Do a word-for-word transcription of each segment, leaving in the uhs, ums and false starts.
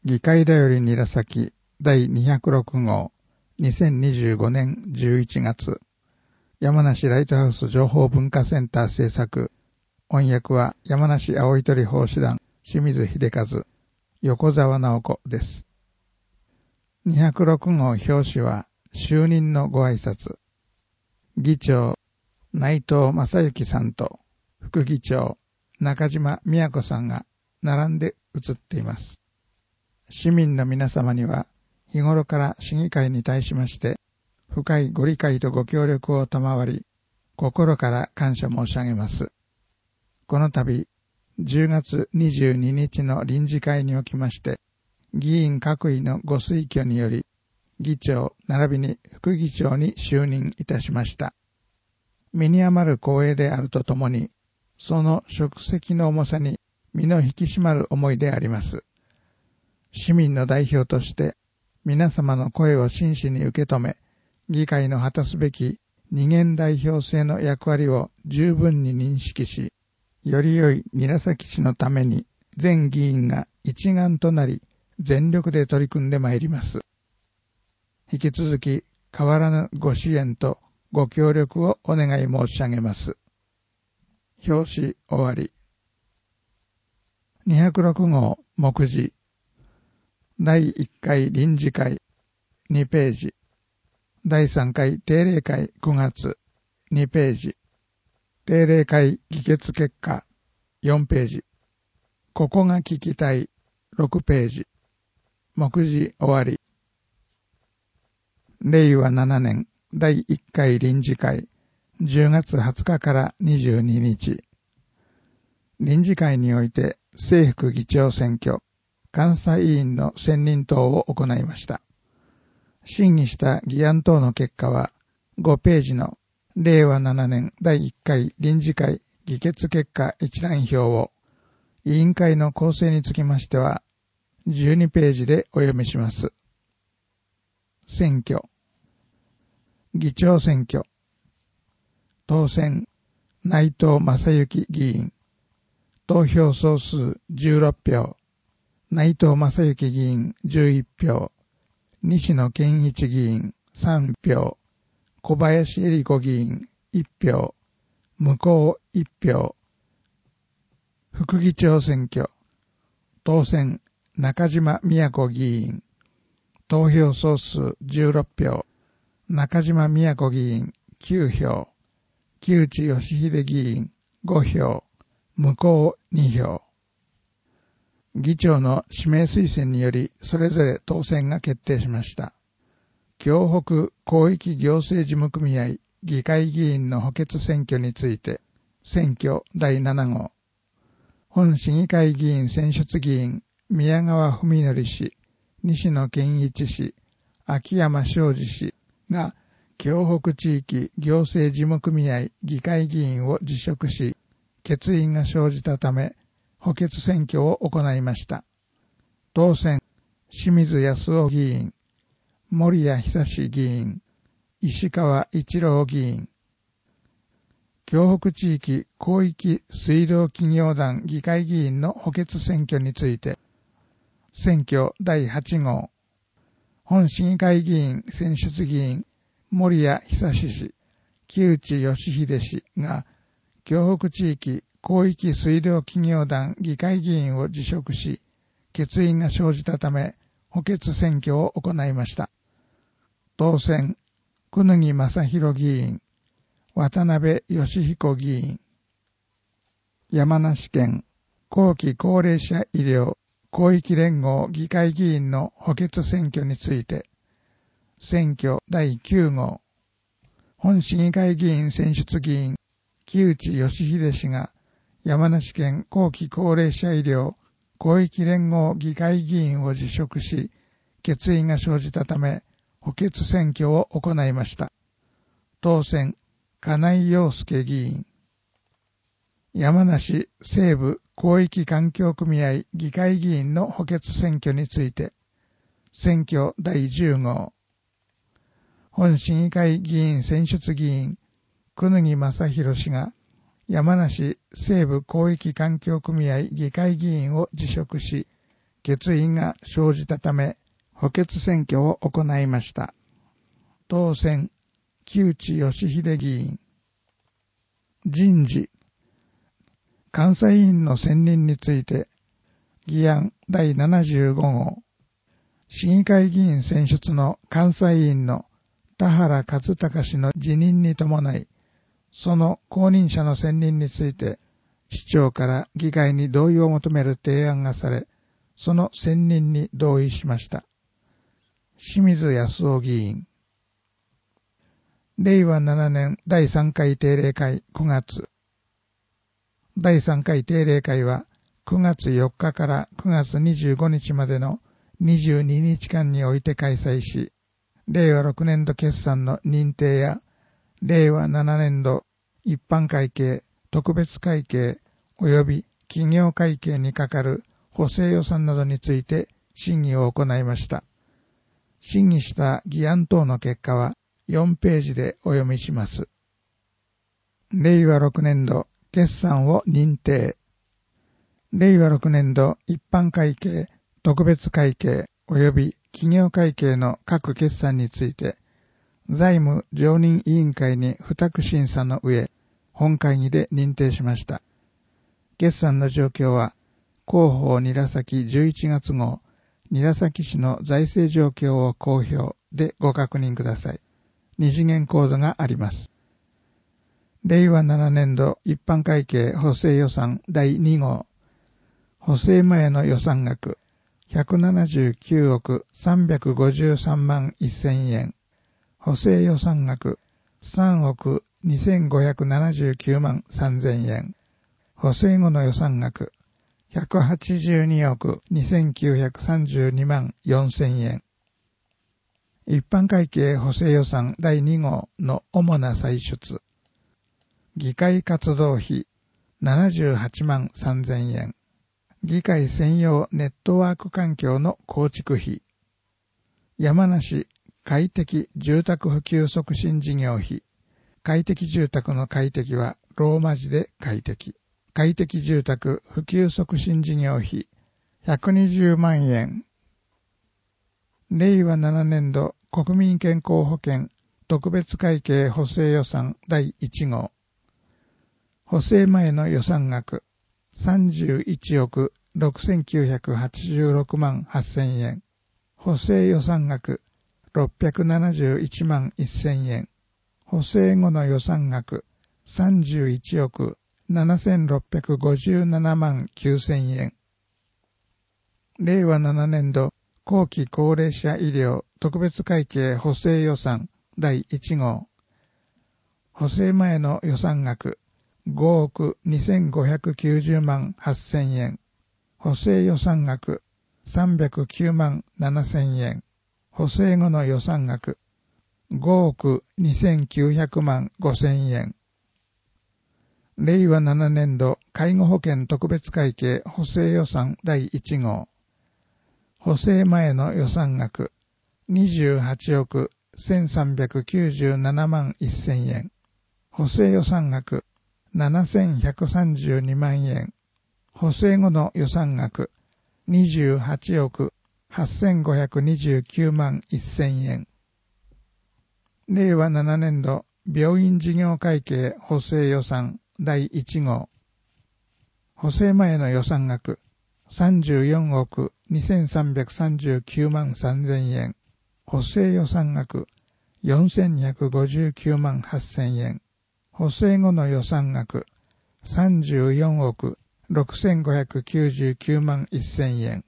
議会だより韮崎だいにひゃくろく号にせんにじゅうごねんじゅういちがつ山梨ライトハウス情報文化センター制作音訳は山梨青い鳥奉仕団清水秀和横澤直子です。にひゃくろく号表紙は就任のご挨拶。議長内藤正幸さんと副議長中島美子さんが並んで写っています。市民の皆様には日頃から市議会に対しまして深いご理解とご協力を賜り心から感謝申し上げます。この度じゅうがつにじゅうににちの臨時会におきまして議員各位のご推挙により議長並びに副議長に就任いたしました。身に余る光栄であるとともにその職責の重さに身の引き締まる思いであります。市民の代表として皆様の声を真摯に受け止め、議会の果たすべき二元代表制の役割を十分に認識し、より良い韮崎市のために全議員が一丸となり全力で取り組んでまいります。引き続き変わらぬご支援とご協力をお願い申し上げます。表紙終わり。にひゃくろく号目次だいいっかい臨時会にページだいさんかい定例会くがつにページ定例会議決結果よんページここが聞きたいろくページ目次終わり。れいわななねんだいいっかい臨時会じゅうがつはつかからにじゅうににち臨時会において正副議長選挙監査委員の選任等を行いました。審議した議案等の結果はごページのれいわななねんだいいっかい臨時会議決結果一覧表を委員会の構成につきましてはじゅうにページでお読みします。選挙議長選挙当選内藤正幸議員投票総数じゅうろくひょう内藤正幸議員じゅういちひょう西野健一議員さんひょう小林恵理子議員いちひょう無効いちひょう副議長選挙当選中島美子議員投票総数じゅうろくひょう中島美子議員きゅうひょう木内義秀議員ごひょう無効にひょう議長の指名推薦によりそれぞれ当選が決定しました。京北広域行政事務組合議会議員の補欠選挙について選挙だいなな号本市議会議員選出議員宮川文則氏西野健一氏秋山昌司氏が京北地域行政事務組合議会議員を辞職し欠員が生じたため補欠選挙を行いました。当選清水康夫議員森谷久志議員石川一郎議員京北地域広域水道企業団議会議員の補欠選挙について選挙だいはち号本市議会議員選出議員森谷久志氏木内義秀氏が京北地域広域水道企業団議会議員を辞職し欠員が生じたため補欠選挙を行いました。当選久木正弘議員渡辺義彦議員山梨県後期高齢者医療広域連合議会議員の補欠選挙について選挙だいきゅう号本市議会議員選出議員木内義秀氏が山梨県後期高齢者医療広域連合議会議員を辞職し欠員が生じたため補欠選挙を行いました。当選金井陽介議員山梨西部広域環境組合議会議員の補欠選挙について選挙だいじゅう号本市議会議員選出議員久木正弘氏が山梨西部広域環境組合議会議員を辞職し欠員が生じたため、補欠選挙を行いました。当選、木内義秀議員。人事。監査委員の選任について、議案だいななじゅうご号。市議会議員選出の監査委員の田原勝隆氏の辞任に伴い、その後任者の選任について、市長から議会に同意を求める提案がされ、その選任に同意しました。清水康夫議員。れいわななねんだいさんかい定例会くがつ。だいさんかい定例会はくがつよっかからくがつにじゅうごにちまでのにじゅうににちかんにおいて開催し、れいわろくねんど決算の認定や、れいわななねんど一般会計、特別会計及び企業会計にかかる補正予算などについて審議を行いました。審議した議案等の結果はよんページでお読みします。れいわろくねんど決算を認定。れいわろくねんど一般会計、特別会計及び企業会計の各決算について、財務常任委員会に付託審査の上、本会議で認定しました。決算の状況は、広報韮崎じゅういちがつ号、韮崎市の財政状況を公表でご確認ください。二次元コードがあります。れいわななねんど一般会計補正予算だいに号、補正前の予算額ひゃくななじゅうきゅうおくさんびゃくごじゅうさんまんせんえん、補正予算額さんおくにせんごひゃくななじゅうきゅうまんさんぜんえん、補正後の予算額ひゃくはちじゅうにおくにせんきゅうひゃくさんじゅうにまんよんせんえん。一般会計補正予算だいに号の主な歳出。議会活動費ななじゅうはちまんさんぜんえん。議会専用ネットワーク環境の構築費。山梨快適住宅普及促進事業費。快適住宅の快適はローマ字で快適。快適住宅普及促進事業費ひゃくにじゅうまんえん。れいわななねんど国民健康保険特別会計補正予算だいいち号。補正前の予算額さんじゅういちおくろくせんきゅうひゃくはちじゅうろくまんはっせんえん。補正予算額ろっぴゃくななじゅういちまんせんえん。補正後の予算額さんじゅういちおくななせんろっぴゃくごじゅうななまんきゅうせんえん。れいわななねんど後期高齢者医療特別会計補正予算だいいち号。補正前の予算額ごおくにせんごひゃくきゅうじゅうまんはっせんえん。補正予算額さんびゃくきゅうまんななせんえん。補正後の予算額ごおくにせんきゅうひゃくまんごせんえん。れいわななねんど介護保険特別会計補正予算だいいち号。補正前の予算額にじゅうはちおくせんさんびゃくきゅうじゅうななまんせんえん。補正予算額ななせんひゃくさんじゅうにまんえん。補正後の予算額にじゅうはちおくはっせんごひゃくにじゅうきゅうまんせんえん。れいわななねんど病院事業会計補正予算だいいち号。補正前の予算額さんじゅうよんおくにせんさんびゃくさんじゅうきゅうまんさんぜんえん。補正予算額よんせんにひゃくごじゅうきゅうまんはっせんえん。補正後の予算額さんじゅうよんおくろくせんごひゃくきゅうじゅうきゅうまんせんえん。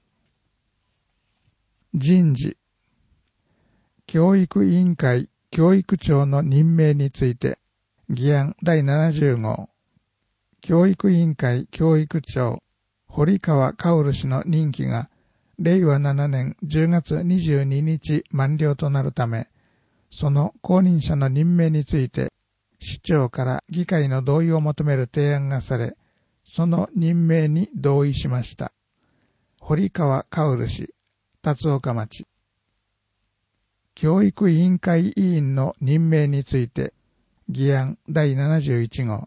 人事。教育委員会教育長の任命について、議案だいななじゅう号。教育委員会教育長、堀川薫氏の任期が、れいわななねんじゅうがつにじゅうににち満了となるため、その後任者の任命について、市長から議会の同意を求める提案がされ、その任命に同意しました。堀川薫氏、辰岡町。教育委員会委員の任命について、議案だいななじゅういち号。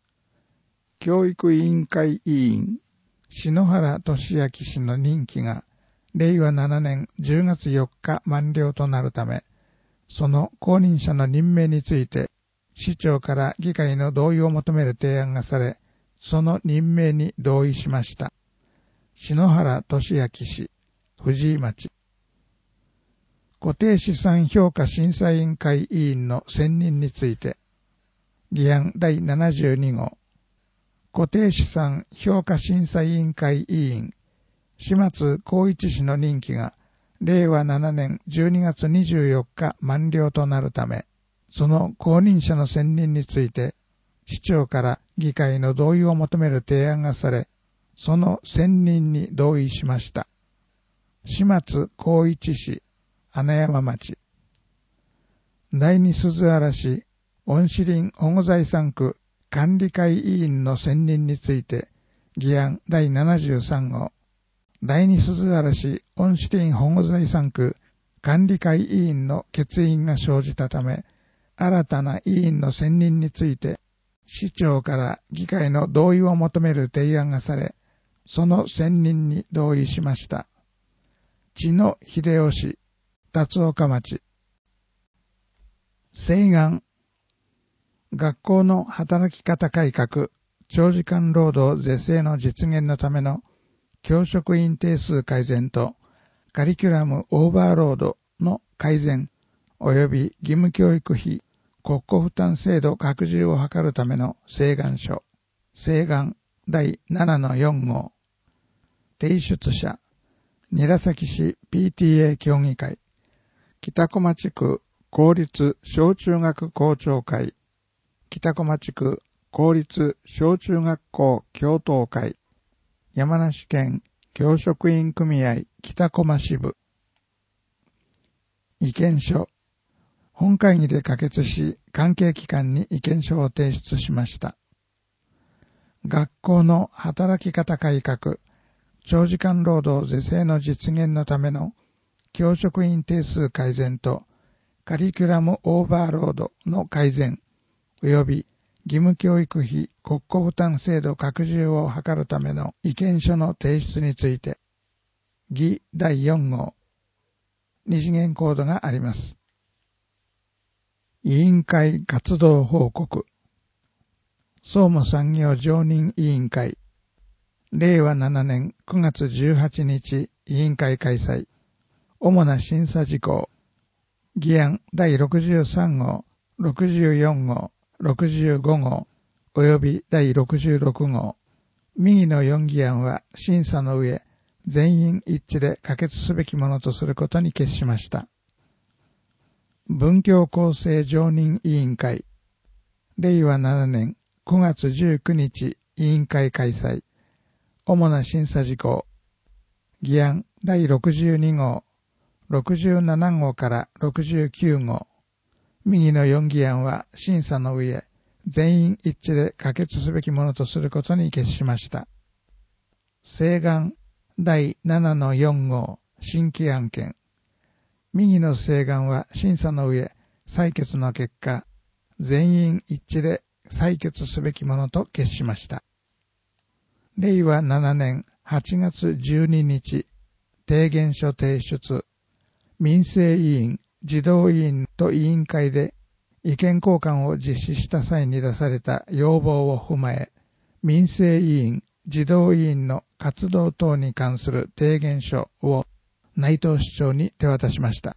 教育委員会委員、篠原俊明氏の任期がれいわななねんじゅうがつよっか満了となるため、その後任者の任命について、市長から議会の同意を求める提案がされ、その任命に同意しました。篠原俊明氏、藤井町。固定資産評価審査委員会委員の選任について、議案だいななじゅうにごう、固定資産評価審査委員会委員、島津光一氏の任期が、れいわななねんじゅうにがつにじゅうよっか満了となるため、その後任者の選任について、市長から議会の同意を求める提案がされ、その選任に同意しました。島津光一氏、穴山町。第二鈴原市、温子林保護財産区管理会委員の選任について、議案だいななじゅうさんごう、第二鈴原市温子林保護財産区管理会委員の欠員が生じたため、新たな委員の選任について、市長から議会の同意を求める提案がされ、その選任に同意しました。知野秀夫氏、辰岡町。請願。学校の働き方改革、長時間労働是正の実現のための教職員定数改善とカリキュラムオーバーロードの改善及び義務教育費国庫負担制度拡充を図るための請願書。請願だいななのよんごう。提出者、韮崎市 ピーティーエー 協議会、北小町区公立小中学校長会、北小町区公立小中学校教頭会、山梨県教職員組合北小町支部。意見書。本会議で可決し、関係機関に意見書を提出しました。学校の働き方改革、長時間労働是正の実現のための教職員定数改善とカリキュラムオーバーロードの改善及び義務教育費国庫負担制度拡充を図るための意見書の提出について、議だいよんごう、二次元コードがあります。委員会活動報告。総務産業常任委員会。れいわななねんくがつじゅうはちにち委員会開催。主な審査事項。議案だいろくじゅうさんごう、ろくじゅうよんごう、ろくじゅうごごう、およびだいろくじゅうろくごう。右のよん議案は審査の上、全員一致で可決すべきものとすることに決しました。文教構成常任委員会。れいわななねんくがつじゅうくにち委員会開催。主な審査事項。議案だいろくじゅうにごう、ろくじゅうななごうからろくじゅうきゅうごう。右のよん議案は審査の上、全員一致で可決すべきものとすることに決しました。請願だいななのよんごう、新規案件。右の請願は審査の上、採決の結果、全員一致で採決すべきものと決しました。れいわななねんはちがつじゅうににち、提言書提出。民生委員、児童委員と委員会で意見交換を実施した際に出された要望を踏まえ、民生委員、児童委員の活動等に関する提言書を内藤市長に手渡しました。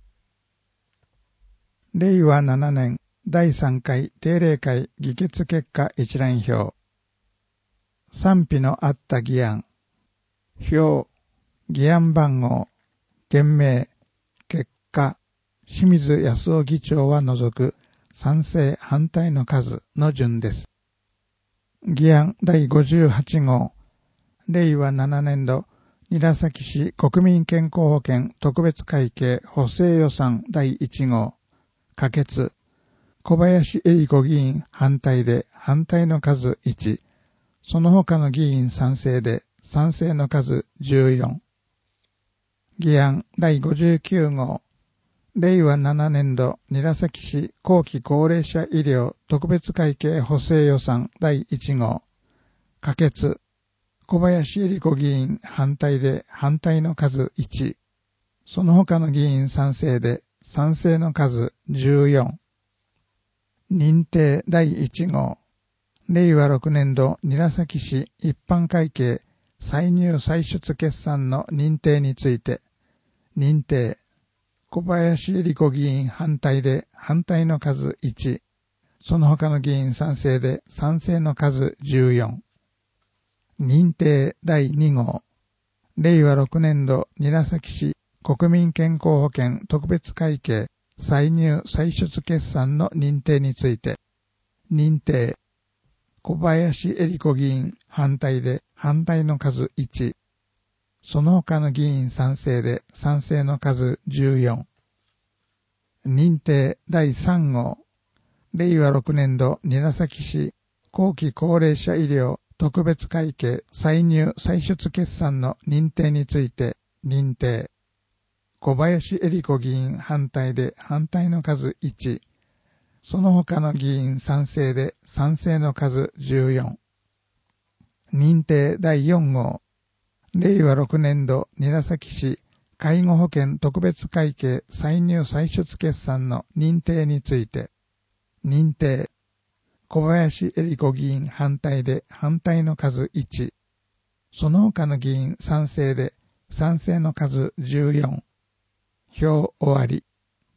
れいわななねんだいさんかい定例会議決結果一覧表。賛否のあった議案。表、議案番号、件名、結果、清水康夫議長は除く賛成反対の数の順です。議案だいごじゅうはちごう。れいわななねんど韮崎市国民健康保険特別会計補正予算だいいちごう。可決。小林恵理子議員反対で反対の数いち。その他の議員賛成で賛成の数じゅうよん。議案だいごじゅうきゅうごう。れいわななねんど韮崎市後期高齢者医療特別会計補正予算だいいちごう。可決。小林恵理子議員反対で反対の数いち。 その他の議員賛成で賛成の数じゅうよん。認定だいいち号。れいわろくねんど韮崎市一般会計歳入歳出決算の認定について、認定。小林恵理子議員反対で反対の数いち。その他の議員賛成で賛成の数じゅうよん。認定だいに号。れいわろくねんど韮崎市国民健康保険特別会計歳入歳出決算の認定について、認定。小林恵理子議員反対で反対の数いち。その他の議員賛成で賛成の数じゅうよん。認定だいさん号。れいわろくねんど韮崎市後期高齢者医療特別会計歳入歳出決算の認定について、認定。小林恵理子議員反対で反対の数いち。その他の議員賛成で賛成の数じゅうよん。認定だいよん号。れいわろくねんど韮崎市介護保険特別会計歳入歳出決算の認定について、認定。小林恵理子議員反対で反対の数いち。その他の議員賛成で賛成の数じゅうよん。票終わり。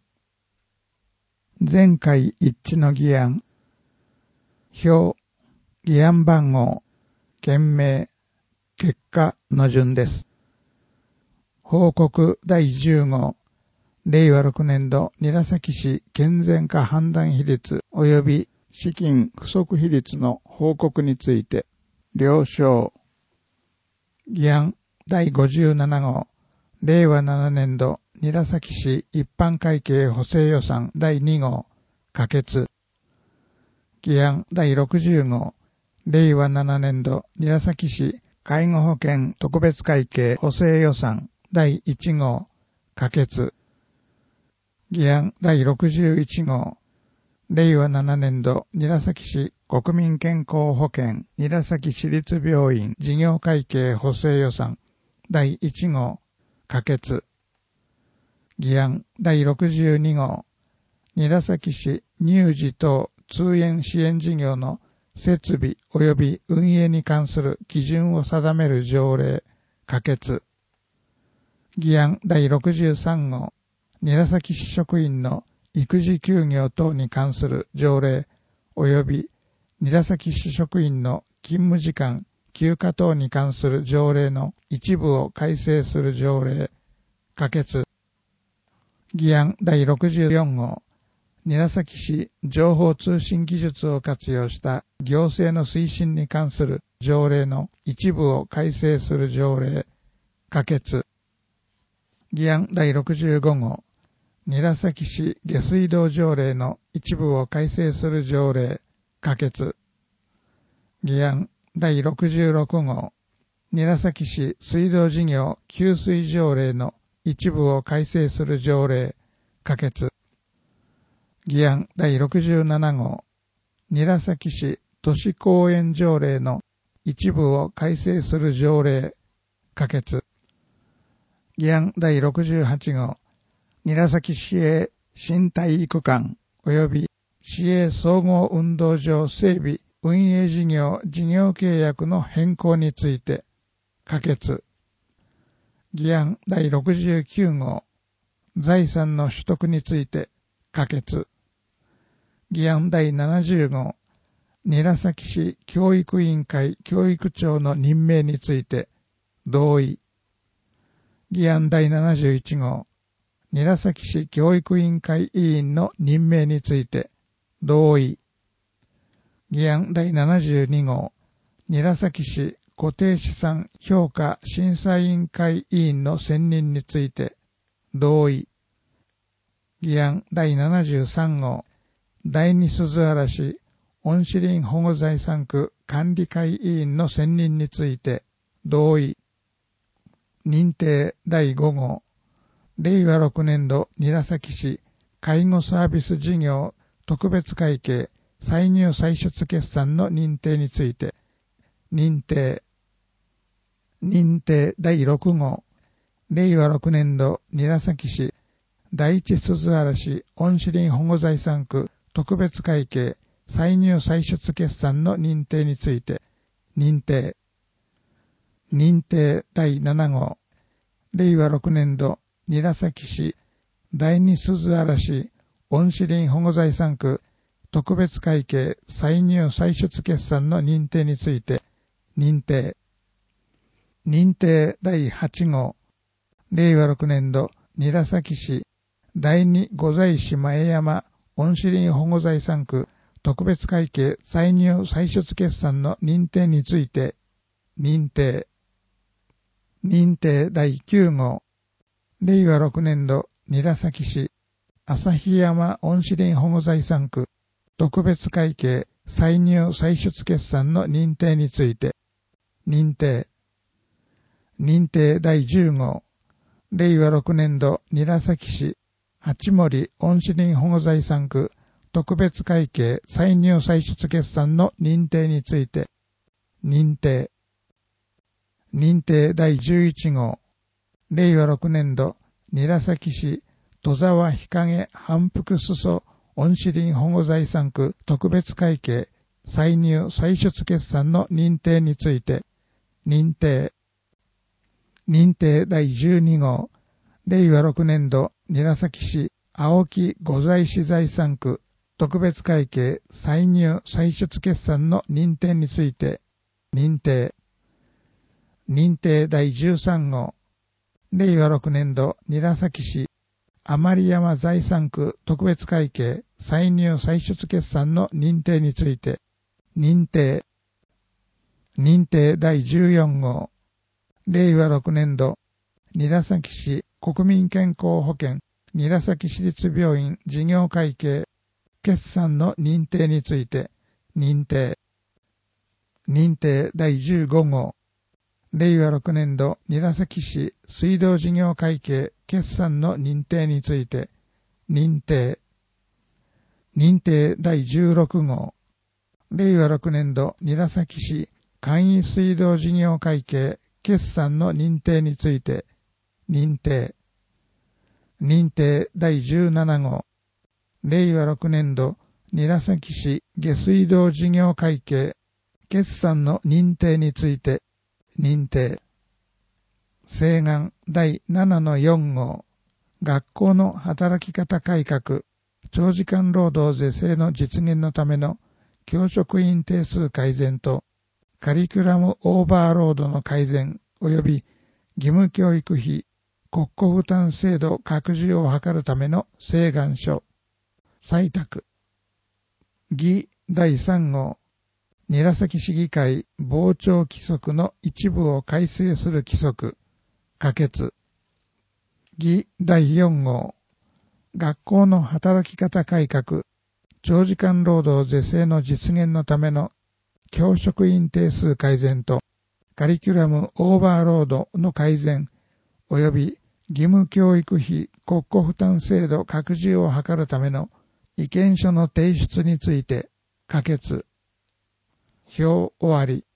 全会一致の議案。票、議案番号、件名、結果の順です。報告だいじゅう号。れいわろくねんど韮崎市健全化判断比率及び資金不足比率の報告について、了承。議案だいごじゅうなな号。れいわななねんど韮崎市一般会計補正予算だいに号。可決。議案だいろくじゅう号。れいわななねんど韮崎市介護保険特別会計補正予算だいいち号。可決。議案だいろくじゅういち号。れいわななねんど韮崎市国民健康保険韮崎市立病院事業会計補正予算だいいち号。可決。議案だいろくじゅうに号。韮崎市乳児等通園支援事業の設備及び運営に関する基準を定める条例、可決。議案だいろくじゅうさん号。韮崎市職員の育児休業等に関する条例及び韮崎市職員の勤務時間、休暇等に関する条例の一部を改正する条例、可決。議案だいろくじゅうよん号。韮崎市情報通信技術を活用した行政の推進に関する条例の一部を改正する条例、可決。議案だいろくじゅうご号。韮崎市下水道条例の一部を改正する条例、可決。議案だいろくじゅうろく号。韮崎市水道事業給水条例の一部を改正する条例、可決。議案だいろくじゅうなな号。韮崎市都市公園条例の一部を改正する条例、可決。議案だいろくじゅうはち号。韮崎市営新体育館及び市営総合運動場整備運営事業事業契約の変更について、可決。議案だいろくじゅうきゅう号。財産の取得について、可決。議案だいななじゅう号。韮崎市教育委員会教育長の任命について、同意。議案だいななじゅういち号。韮崎市教育委員会委員の任命について、同意。議案だいななじゅうに号。韮崎市固定資産評価審査委員会委員の選任について、同意。議案だいななじゅうさん号。第二鈴原市温子林保護財産区管理会委員の選任について、同意。認定だいご号。れいわろくねんど韮崎市介護サービス事業特別会計歳入歳出決算の認定について、認定。認定だいろく号。 れいわろくねん度韮崎市第一鈴嵐温子林保護財産区特別会計歳入歳出決算の認定について認定。認定だいなな号れいわろくねん度韮崎市第二鈴嵐温子林保護財産区特別会計歳入歳出決算の認定について認定。認定だいはち号れいわろくねん度韮崎市第二御財市前山温子林保護財産区特別会計歳入歳出決算の認定について認定。認定だいきゅう号れいわろくねん度韮崎市旭山温子林保護財産区特別会計歳入歳出決算の認定について認定。認定だいじゅう号れいわろくねん度韮崎市八森温子林保護財産区特別会計歳入歳出決算の認定について認定。認定だいじゅういち号れいわろくねん度韮崎市戸沢日陰反復裾温子林保護財産区特別会計歳入歳出決算の認定について認定。認定だいじゅうに号れいわろくねん度韮崎市青木御財市財産区特別会計歳入歳出決算の認定について認定。認定だいじゅうさん号れいわろくねん度韮崎市甘利山財産区特別会計歳入歳出決算の認定について認定。認定だいじゅうよん号れいわろくねん度韮崎市国民健康保険韮崎市立病院事業会計決算の認定について認定。認定だいじゅうご号れいわろくねん度韮崎市水道事業会計決算の認定について認定。認定だいじゅうろく号れいわろくねん度韮崎市簡易水道事業会計決算の認定について認定。認定だいじゅうなな号れいわろくねん度韮崎市下水道事業会計決算の認定について認定。請願だいななのよん号学校の働き方改革長時間労働是正の実現のための教職員定数改善とカリキュラムオーバーロードの改善及び義務教育費国庫負担制度拡充を図るための請願書採択。議だいさん号韮崎市議会傍聴規則の一部を改正する規則可決。議だいよん号学校の働き方改革長時間労働是正の実現のための教職員定数改善とカリキュラムオーバーロードの改善及び義務教育費国庫負担制度拡充を図るための意見書の提出について可決。表終わり。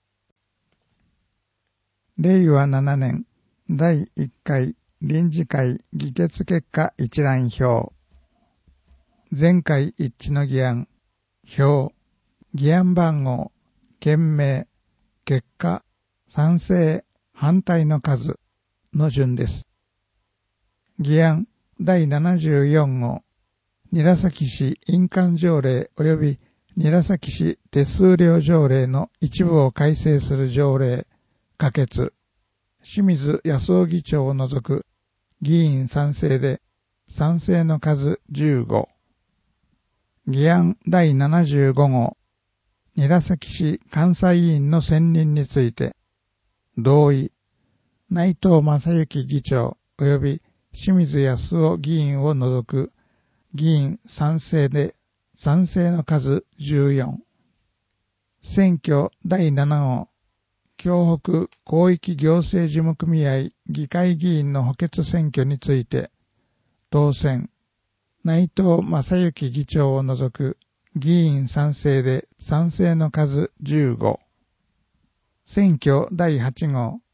れいわななねんだいいっかい臨時会議決結果一覧表。全会一致の議案。表。議案番号。件名。結果。賛成。反対の数。の順です。議案だいななじゅうよん号。韮崎市印鑑条例及び韮崎市手数料条例の一部を改正する条例可決。清水康夫議長を除く議員賛成で賛成の数じゅうご。議案だいななじゅうご号。韮崎市監査委員の選任について同意。内藤正幸議長及び清水康夫議員を除く議員賛成で賛成の数じゅうよん。選挙だいなな号。京北広域行政事務組合議会議員の補欠選挙について当選。内藤正幸議長を除く議員賛成で賛成の数じゅうご。選挙だいはち号。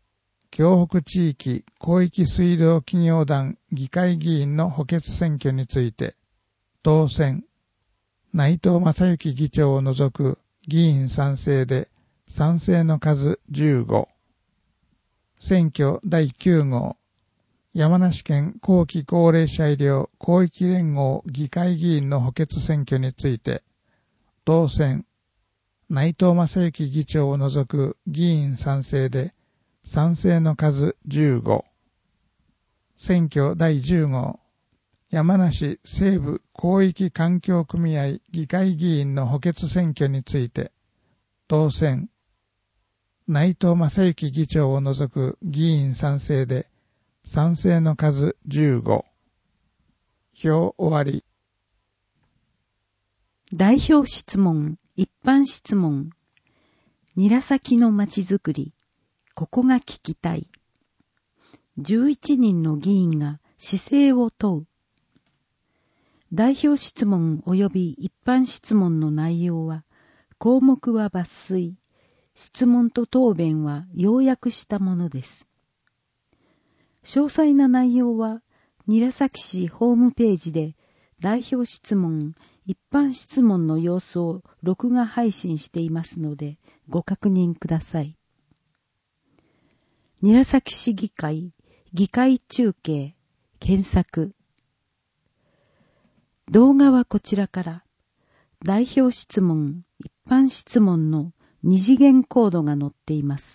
京北地域広域水道企業団議会議員の補欠選挙について、当選、内藤正幸議長を除く議員賛成で賛成の数じゅうご。選挙だいきゅう号、山梨県後期高齢者医療広域連合議会議員の補欠選挙について、当選、内藤正幸議長を除く議員賛成で賛成の数じゅうご。選挙だいじゅう号、山梨西部広域環境組合議会議員の補欠選挙について、当選、内藤正幸議長を除く議員賛成で賛成の数じゅうご。票終わり。 代表質問、一般質問。韮崎のまちづくり、ここが聞きたい。じゅういちにんの議員が姿勢を問う。代表質問及び一般質問の内容は、項目は抜粋、質問と答弁は要約したものです。詳細な内容は、韮崎市ホームページで代表質問、一般質問の様子を録画配信していますので、ご確認ください。韮崎市議会、議会中継、検索。動画はこちらから、代表質問、一般質問の二次元コードが載っています。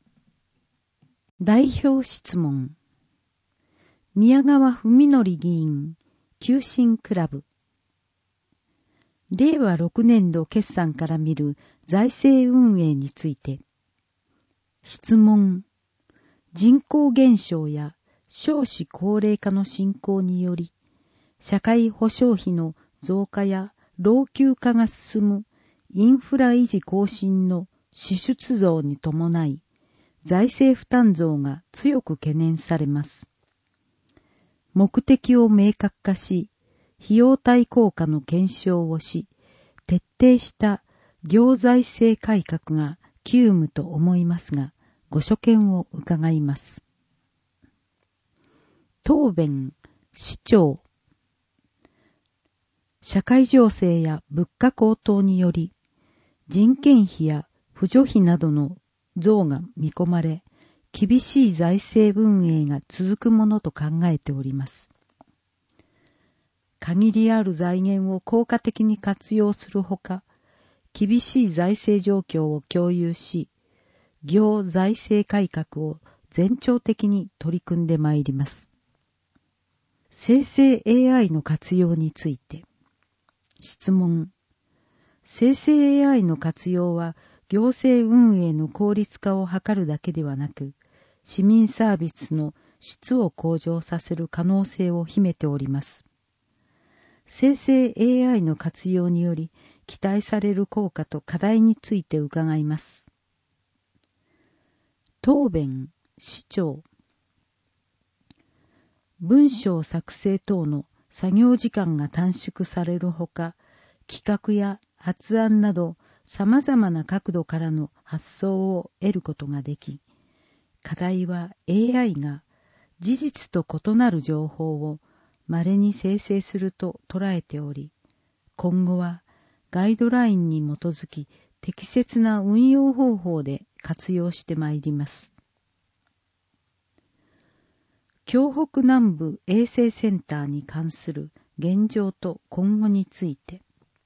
代表質問。宮川文則議員、急進クラブ。れいわろくねん度決算から見る財政運営について。質問。人口減少や少子高齢化の進行により、社会保障費の増加や老朽化が進むインフラ維持更新の支出増に伴い、財政負担増が強く懸念されます。目的を明確化し、費用対効果の検証をし、徹底した行財政改革が急務と思いますが、ご所見を伺います。答弁、市長。社会情勢や物価高騰により、人件費や扶助費などの増が見込まれ、厳しい財政運営が続くものと考えております。限りある財源を効果的に活用するほか、厳しい財政状況を共有し、行財政改革を全庁的に取り組んでまいります。生成 エーアイ の活用について。質問。生成 エーアイ の活用は行政運営の効率化を図るだけではなく、市民サービスの質を向上させる可能性を秘めております。生成 エーアイ の活用により期待される効果と課題について伺います。答弁、市長。文章作成等の作業時間が短縮されるほか、企画や発案など様々な角度からの発想を得ることができ、課題は エーアイ が事実と異なる情報を稀に生成すると捉えており、今後はガイドラインに基づき適切な運用方法で活用してまいります。京北南部衛生センターに関する現状と今後について。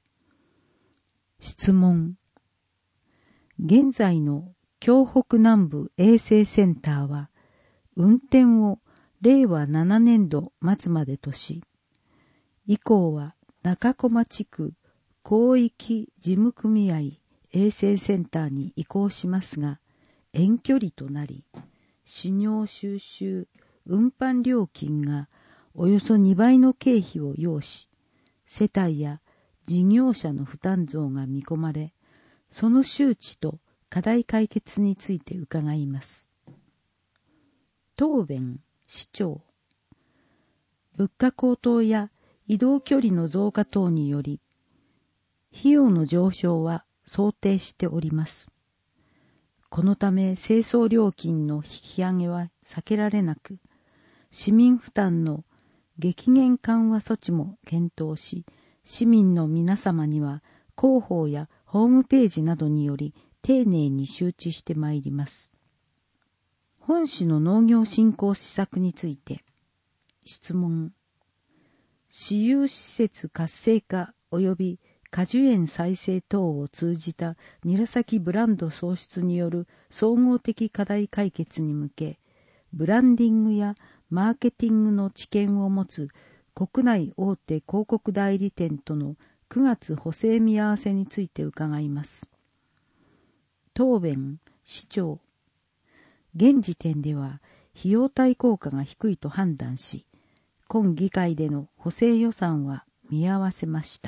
質問。現在の京北南部衛生センターは、運転をれいわななねん度末までとし、以降は中駒地区広域事務組合衛生センターに移行しますが、遠距離となり、資料収集、運搬料金がおよそにばいの経費を要し、世帯や事業者の負担増が見込まれ、その周知と課題解決について伺います。答弁、市長。物価高騰や移動距離の増加等により、費用の上昇は想定しております。 このため清掃料金の引き上げは避けられなく、市民負担の激減緩和措置も検討し、市民の皆様には広報やホームページなどにより丁寧に周知してまいります。本市の農業振興施策について質問。私有施設活性化及び果樹園再生等を通じた韮崎ブランド創出による総合的課題解決に向け、ブランディングやマーケティングの知見を持つ国内大手広告代理店とのくがつ補正見合わせについて伺います。答弁、市長。現時点では費用対効果が低いと判断し、今議会での補正予算は見合わせました。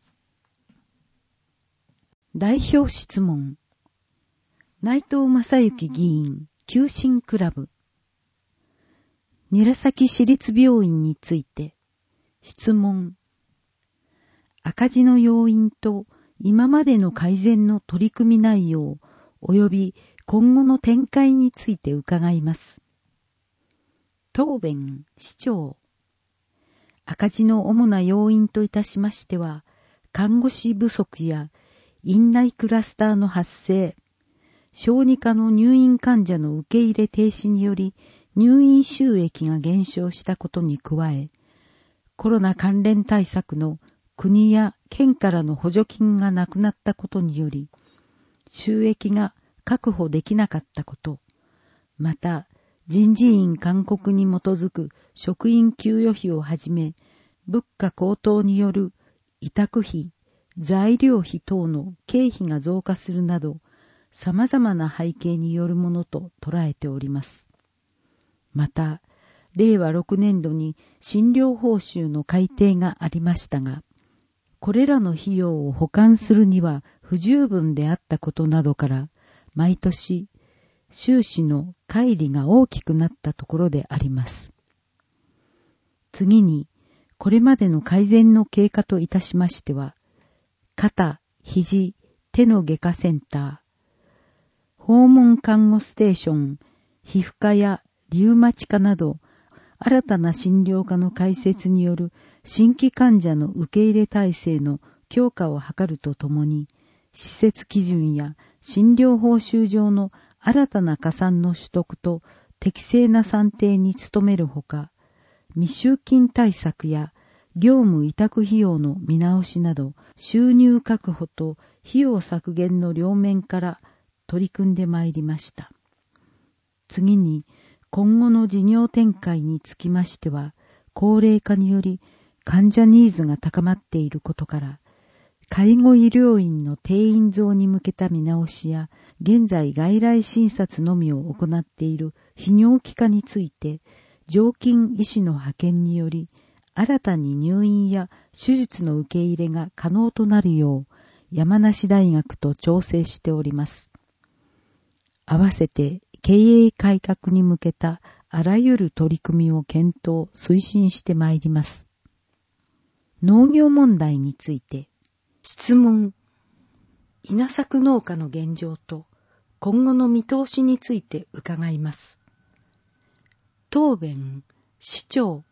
代表質問。内藤正幸議員、急進クラブ。韮崎市立病院について質問。赤字の要因と今までの改善の取り組み内容及び今後の展開について伺います。答弁、市長。赤字の主な要因といたしましては、看護師不足や院内クラスターの発生、小児科の入院患者の受け入れ停止により入院収益が減少したことに加え、コロナ関連対策の国や県からの補助金がなくなったことにより、収益が確保できなかったこと、また人事院勧告に基づく職員給与費をはじめ、物価高騰による委託費、材料費等の経費が増加するなど、様々な背景によるものと捉えております。また、れいわろくねんどに診療報酬の改定がありましたが、これらの費用を補完するには不十分であったことなどから、毎年、収支の乖離が大きくなったところであります。次に、これまでの改善の経過といたしましては、肩、肘、手の外科センター、訪問看護ステーション、皮膚科やリウマチ科など、新たな診療科の開設による新規患者の受け入れ体制の強化を図るとともに、施設基準や診療報酬上の新たな加算の取得と適正な算定に努めるほか、未収金対策や業務委託費用の見直しなど、収入確保と費用削減の両面から取り組んでまいりました。次に、今後の事業展開につきましては、高齢化により患者ニーズが高まっていることから、介護医療院の定員増に向けた見直しや、現在外来診察のみを行っている泌尿器科について、常勤医師の派遣により、新たに入院や手術の受け入れが可能となるよう、山梨大学と調整しております。合わせて経営改革に向けたあらゆる取り組みを検討、推進してまいります。農業問題について、質問。稲作農家の現状と今後の見通しについて伺います。答弁、市長。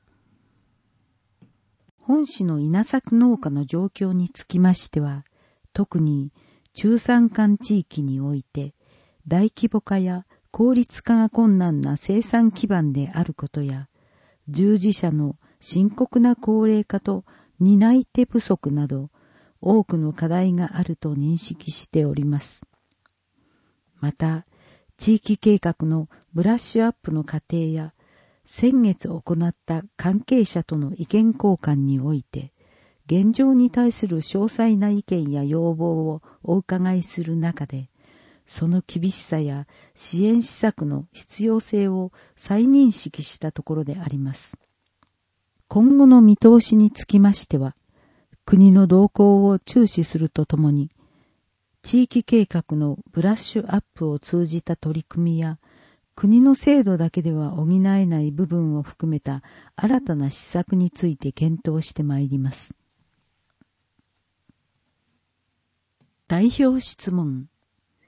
本市の稲作農家の状況につきましては、特に中山間地域において、大規模化や効率化が困難な生産基盤であることや、従事者の深刻な高齢化と担い手不足など、多くの課題があると認識しております。また、地域計画のブラッシュアップの過程や、先月行った関係者との意見交換において、現状に対する詳細な意見や要望をお伺いする中で、その厳しさや支援施策の必要性を再認識したところであります。今後の見通しにつきましては、国の動向を注視するとともに、地域計画のブラッシュアップを通じた取り組みや、国の制度だけでは補えない部分を含めた新たな施策について検討してまいります。代表質問。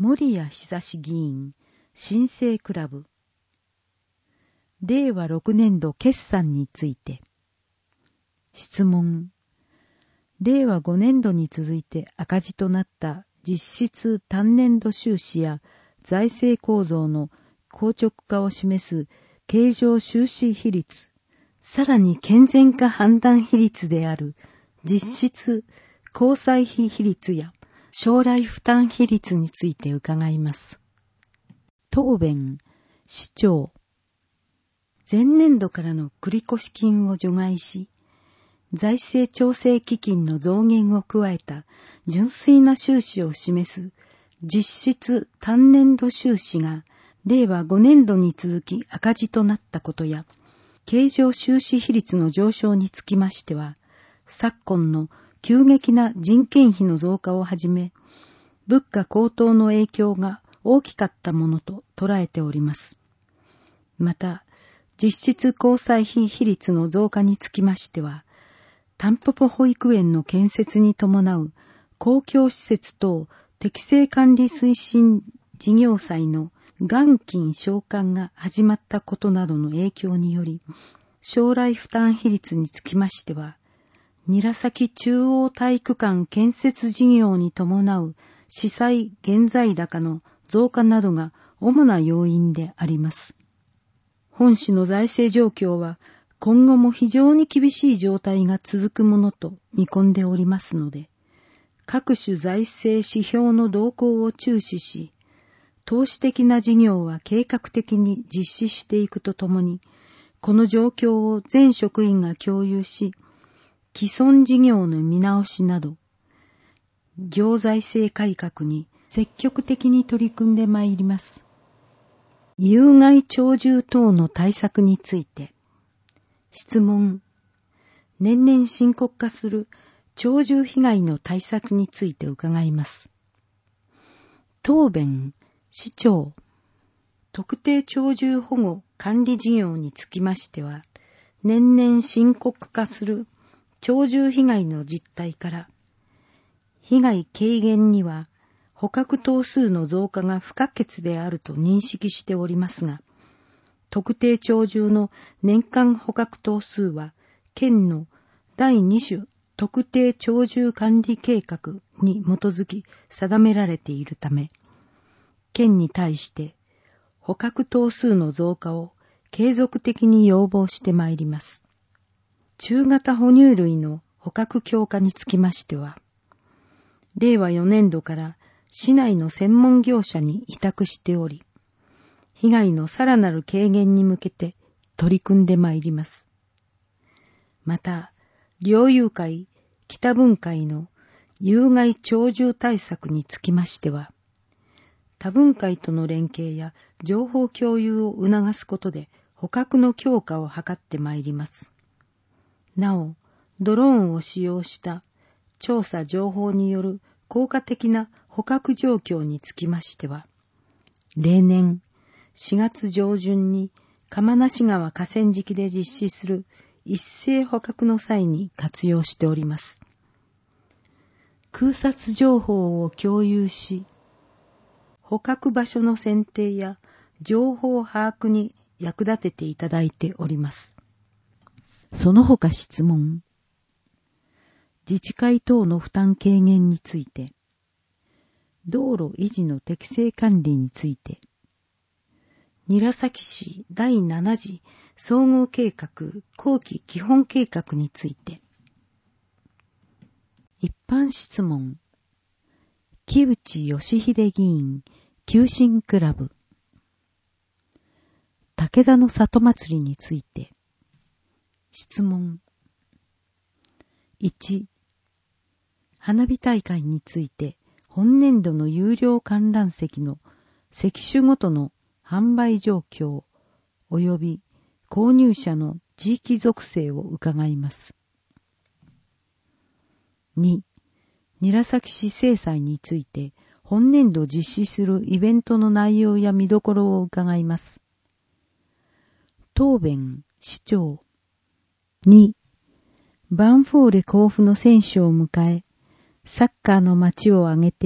森谷久志議員、新生クラブ。れいわろくねんど決算について。質問。れいわごねんどに続いて赤字となった実質単年度収支や財政構造の硬直化を示す経常収支比率、さらに健全化判断比率である実質交際費比率や将来負担比率について伺います。答弁、市長。前年度からの繰越金を除外し、財政調整基金の増減を加えた純粋な収支を示す実質単年度収支がれいわごねんどに続き赤字となったことや、経常収支比率の上昇につきましては、昨今の急激な人件費の増加をはじめ、物価高騰の影響が大きかったものと捉えております。また、実質交際費比率の増加につきましては、タンポポ保育園の建設に伴う公共施設等適正管理推進事業債の元金償還が始まったことなどの影響により、将来負担比率につきましては、韮崎中央体育館建設事業に伴う司債現在高の増加などが主な要因であります。本市の財政状況は今後も非常に厳しい状態が続くものと見込んでおりますので、各種財政指標の動向を注視し、投資的な事業は計画的に実施していくとともに、この状況を全職員が共有し、既存事業の見直しなど、行財政改革に積極的に取り組んでまいります。有害鳥獣等の対策について。質問。年々深刻化する鳥獣被害の対策について伺います。答弁。市長。特定鳥獣保護管理事業につきましては、年々深刻化する鳥獣被害の実態から、被害軽減には捕獲頭数の増加が不可欠であると認識しておりますが、特定鳥獣の年間捕獲頭数は、県のだいに種特定鳥獣管理計画に基づき定められているため、県に対して捕獲頭数の増加を継続的に要望してまいります。中型哺乳類の捕獲強化につきましては、れいわよねんどから市内の専門業者に委託しており、被害のさらなる軽減に向けて取り組んでまいります。また、猟友会、北分会の有害鳥獣対策につきましては、他分会との連携や情報共有を促すことで捕獲の強化を図ってまいります。なお、ドローンを使用した調査情報による効果的な捕獲状況につきましては、例年しがつ上旬に釜無川河川敷で実施する一斉捕獲の際に活用しております。空撮情報を共有し、捕獲場所の選定や情報把握に役立てていただいております。その他質問。自治会等の負担軽減について、道路維持の適正管理について、韮崎市だいなな次総合計画後期基本計画について、一般質問。木内義秀議員、旧進クラブ。武田の里祭りについて。質問。いち、花火大会について本年度の有料観覧席の席種ごとの販売状況及び購入者の地域属性を伺います。に、韮崎市政祭について本年度実施するイベントの内容や見どころを伺います。答弁、市長。に、バンフォーレ甲府の選手を迎え、サッカーの街を挙げて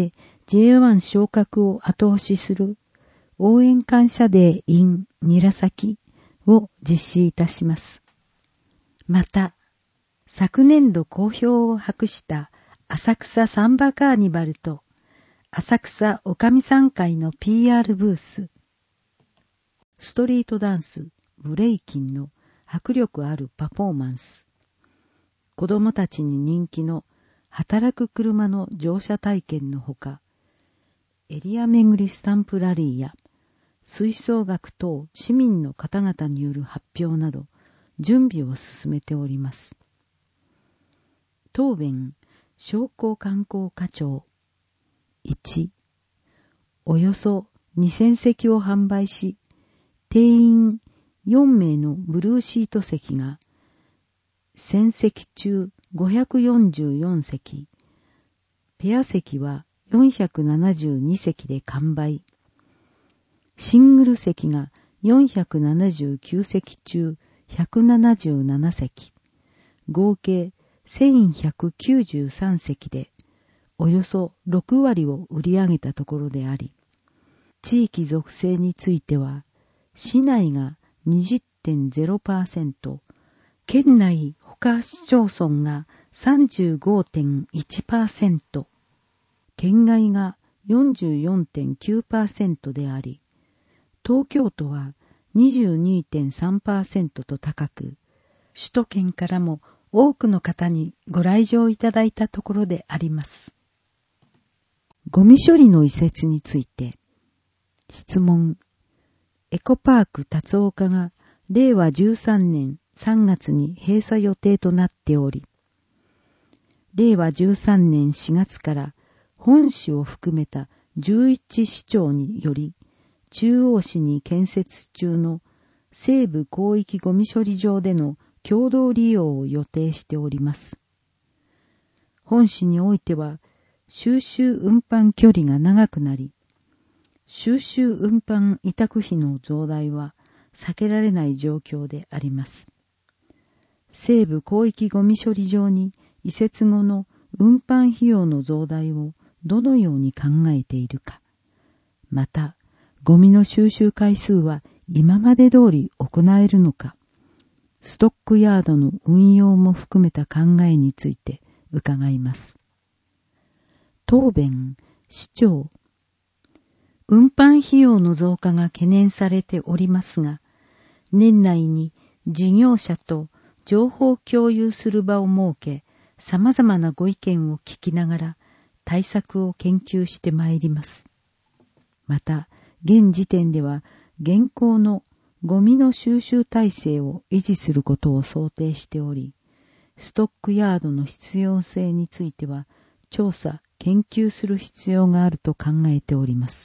ジェイワン 昇格を後押しする応援感謝デー in 韮崎を実施いたします。また、昨年度好評を博した浅草サンバカーニバルと浅草おかみさん会の ピーアール ブース、ストリートダンス、ブレイキンの迫力あるパフォーマンス、子供たちに人気の働く車の乗車体験のほか、エリア巡りスタンプラリーや吹奏楽等市民の方々による発表など準備を進めております。当弁商工観光課長いち、およそにせん席を販売し、定員よん名のブルーシート席がせん席中ごひゃくよんじゅうよん席、ペア席はよんひゃくななじゅうに席で完売。シングル席がよんひゃくななじゅうきゅう席中ひゃくななじゅうなな席、合計せんひゃくきゅうじゅうさん席でおよそろく割を売り上げたところであり、地域属性については、市内が にじゅってんゼロパーセント、県内他市町村が さんじゅうごてんいちパーセント、県外が よんじゅうよんてんきゅうパーセント であり、東京都は にじゅうにてんさんパーセント と高く、首都圏からも多くの方にご来場いただいたところであります。ゴミ処理の移設について、質問。エコパーク辰岡がれいわじゅうさんねんさんがつに閉鎖予定となっており、れいわじゅうさんねんしがつから本市を含めたじゅういち市町により、中央市に建設中の西部広域ゴミ処理場での共同利用を予定しております。本市においては、収集運搬距離が長くなり、収集運搬委託費の増大は避けられない状況であります。西部広域ゴミ処理場に移設後の運搬費用の増大をどのように考えているか、また、ゴミの収集回数は今まで通り行えるのか、ストックヤードの運用も含めた考えについて伺います。当弁、市長、運搬費用の増加が懸念されておりますが、年内に事業者と情報共有する場を設け、様々なご意見を聞きながら対策を研究してまいります。また、現時点では現行のゴミの収集体制を維持することを想定しており、ストックヤードの必要性については調査、研究する必要があると考えております。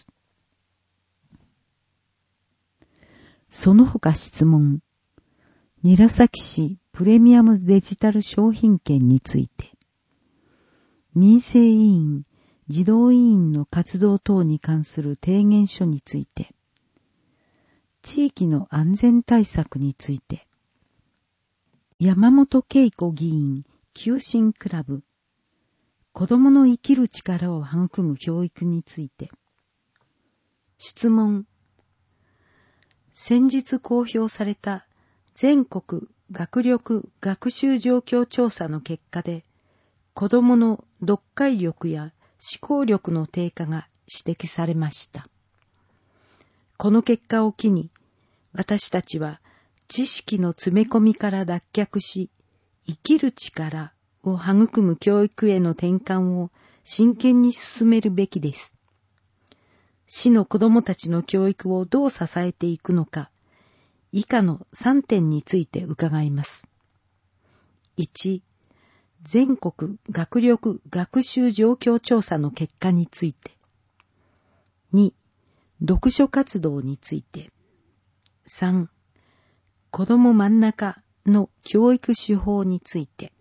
その他質問。韮崎市プレミアムデジタル商品券について。民生委員、児童委員の活動等に関する提言書について。地域の安全対策について。山本恵子議員、求心クラブ。子供の生きる力を育む教育について。質問。先日公表された全国学力学習状況調査の結果で、子供の読解力や思考力の低下が指摘されました。この結果を機に、私たちは知識の詰め込みから脱却し、生きる力を育む教育への転換を真剣に進めるべきです。市の子どもたちの教育をどう支えていくのか、以下のさんてんについて伺います。いち、全国学力学習状況調査の結果について。に、読書活動について。さん、子ども真ん中の教育手法について。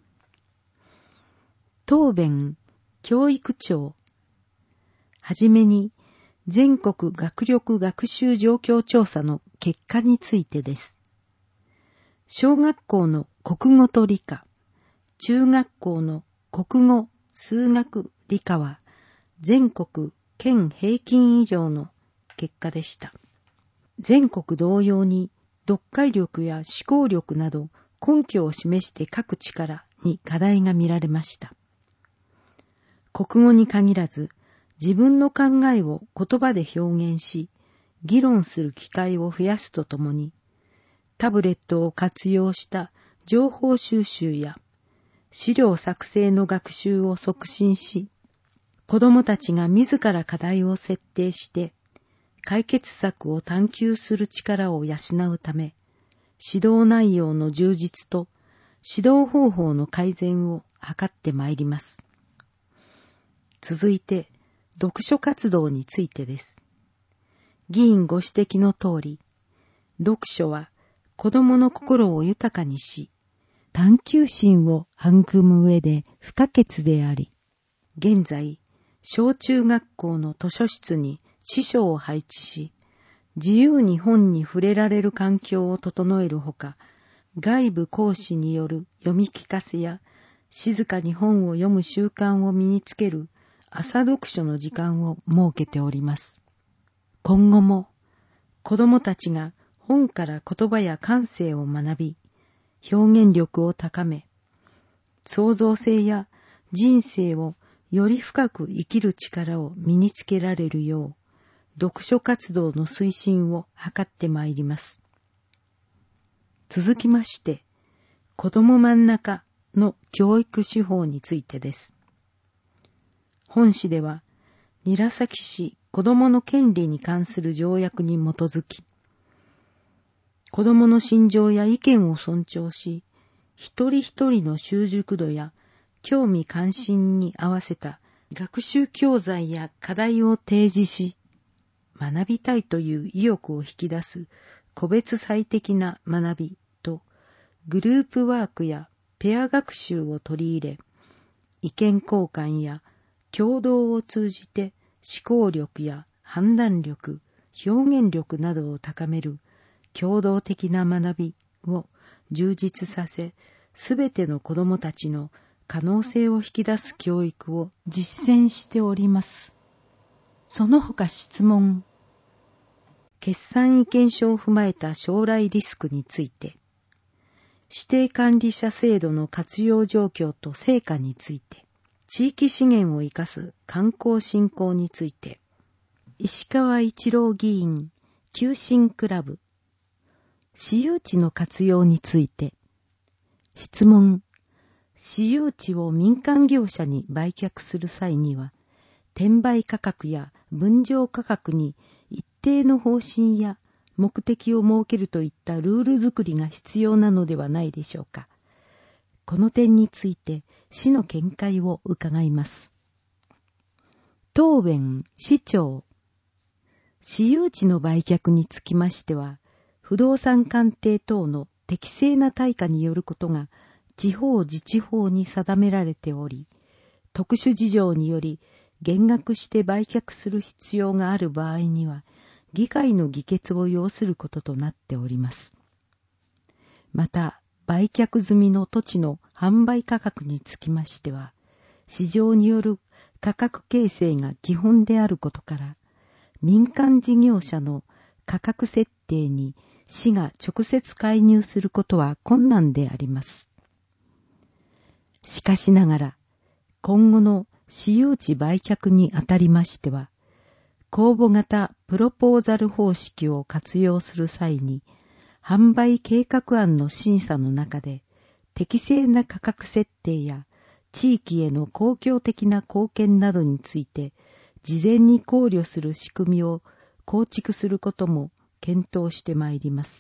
当弁教育庁。はじめに、全国学力学習状況調査の結果についてです。小学校の国語と理科、中学校の国語、数学、理科は全国県平均以上の結果でした。全国同様に読解力や思考力など根拠を示して書く力に課題が見られました。国語に限らず自分の考えを言葉で表現し、議論する機会を増やすとともに、タブレットを活用した情報収集や資料作成の学習を促進し、子どもたちが自ら課題を設定して解決策を探求する力を養うため、指導内容の充実と指導方法の改善を図ってまいります。続いて、読書活動についてです。議員ご指摘の通り、読書は子どもの心を豊かにし、探求心を育む上で不可欠であり、現在、小中学校の図書室に司書を配置し、自由に本に触れられる環境を整えるほか、外部講師による読み聞かせや、静かに本を読む習慣を身につける朝読書の時間を設けております。今後も子どもたちが本から言葉や感性を学び、表現力を高め、創造性や人生をより深く生きる力を身につけられるよう、読書活動の推進を図ってまいります。続きまして、子ども真ん中の教育手法についてです。本誌では、韮崎市子どもの権利に関する条約に基づき、子どもの心情や意見を尊重し、一人一人の習熟度や興味関心に合わせた学習教材や課題を提示し、学びたいという意欲を引き出す個別最適な学びと、グループワークやペア学習を取り入れ、意見交換や共同を通じて思考力や判断力、表現力などを高める共同的な学びを充実させ、すべての子どもたちの可能性を引き出す教育を実践しております。その他質問。決算意見書を踏まえた将来リスクについて、指定管理者制度の活用状況と成果について、地域資源を生かす観光振興について、石川一郎議員、求心クラブ、私有地の活用について、質問。私有地を民間業者に売却する際には、転売価格や分譲価格に一定の方針や目的を設けるといったルール作りが必要なのではないでしょうか。この点について市の見解を伺います。答弁市長。私有地の売却につきましては、不動産鑑定等の適正な対価によることが地方自治法に定められており、特殊事情により減額して売却する必要がある場合には、議会の議決を要することとなっております。また、売却済みの土地の販売価格につきましては、市場による価格形成が基本であることから、民間事業者の価格設定に市が直接介入することは困難であります。しかしながら、今後の私有地売却にあたりましては、公募型プロポーザル方式を活用する際に、販売計画案の審査の中で、適正な価格設定や地域への公共的な貢献などについて、事前に考慮する仕組みを構築することも検討してまいります。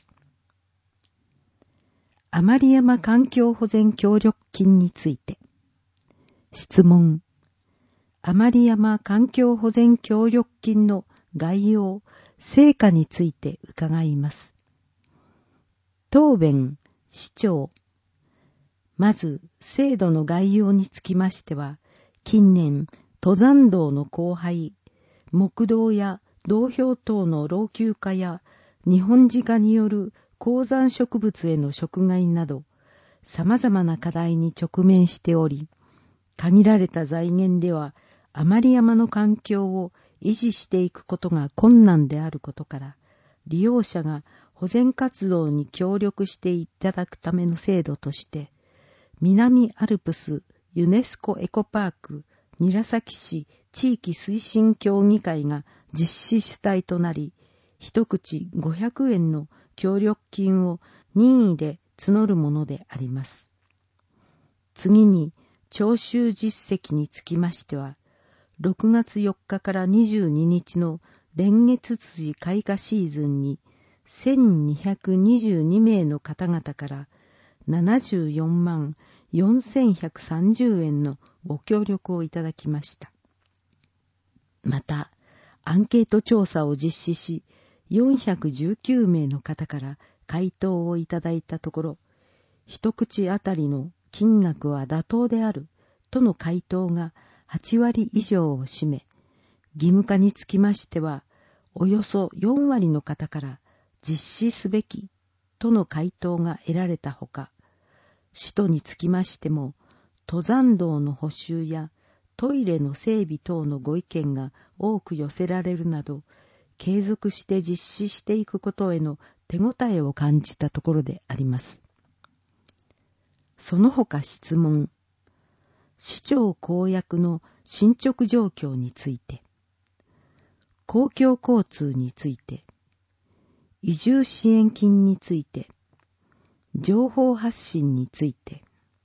余山環境保全協力金について。質問。余山環境保全協力金の概要、成果について伺います。答弁、市長。まず、制度の概要につきましては、近年、登山道の荒廃、木道や道標等の老朽化や、日本鹿による高山植物への食害など、様々な課題に直面しており、限られた財源では、余山の環境を維持していくことが困難であることから、利用者が保全活動に協力していただくための制度として、南アルプスユネスコエコパーク韮崎市地域推進協議会が実施主体となり、一口ごひゃくえんの協力金を任意で募るものであります。次に、徴収実績につきましては、ろくがつよっかからにじゅうににちの蓮月ツツジ開花シーズンにせんにひゃくにじゅうにめいの方々からななじゅうよんまんよんせんひゃくさんじゅうえんのご協力をいただきました。また、アンケート調査を実施し、よんひゃくじゅうきゅうめいの方から回答をいただいたところ、一口あたりの金額は妥当であるとの回答がはちわり以上を占め、義務化につきましては、およそよんわりの方から実施すべきとの回答が得られたほか、使途につきましても、登山道の補修やトイレの整備等のご意見が多く寄せられるなど、継続して実施していくことへの手応えを感じたところであります。その他質問。市長公約の進捗状況について、公共交通について、移住支援金について、情報発信について、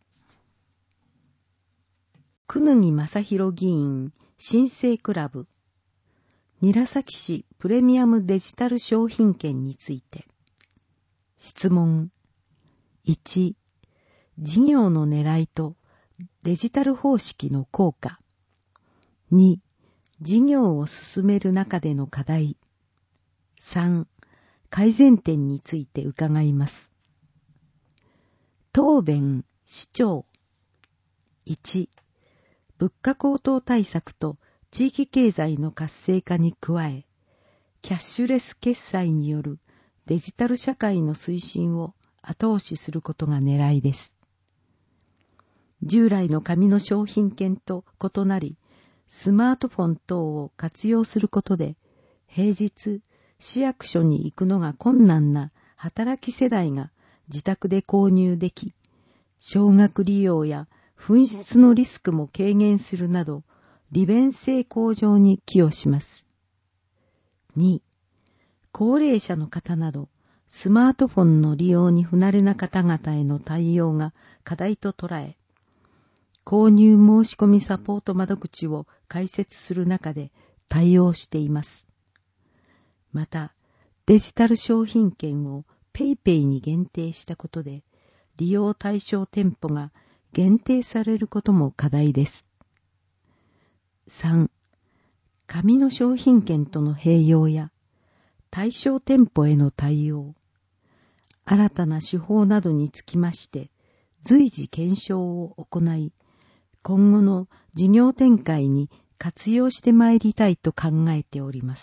久木正弘議員新生クラブ、韮崎市プレミアムデジタル商品券について、質問。いち、事業の狙いとデジタル方式の効果。に、事業を進める中での課題。さん、改善点について伺います。答弁、市長。いち、物価高騰対策と地域経済の活性化に加え、キャッシュレス決済によるデジタル社会の推進を後押しすることが狙いです。従来の紙の商品券と異なり、スマートフォン等を活用することで、平日、市役所に行くのが困難な働き世代が自宅で購入でき、少額利用や紛失のリスクも軽減するなど、利便性向上に寄与します。に、高齢者の方など、スマートフォンの利用に不慣れな方々への対応が課題と捉え、購入申し込みサポート窓口を開設する中で対応しています。また、デジタル商品券をペイペイに限定したことで、利用対象店舗が限定されることも課題です。さん、紙の商品券との併用や対象店舗への対応、新たな手法などにつきまして随時検証を行い、今後の事業展開に活用してまいりたいと考えております。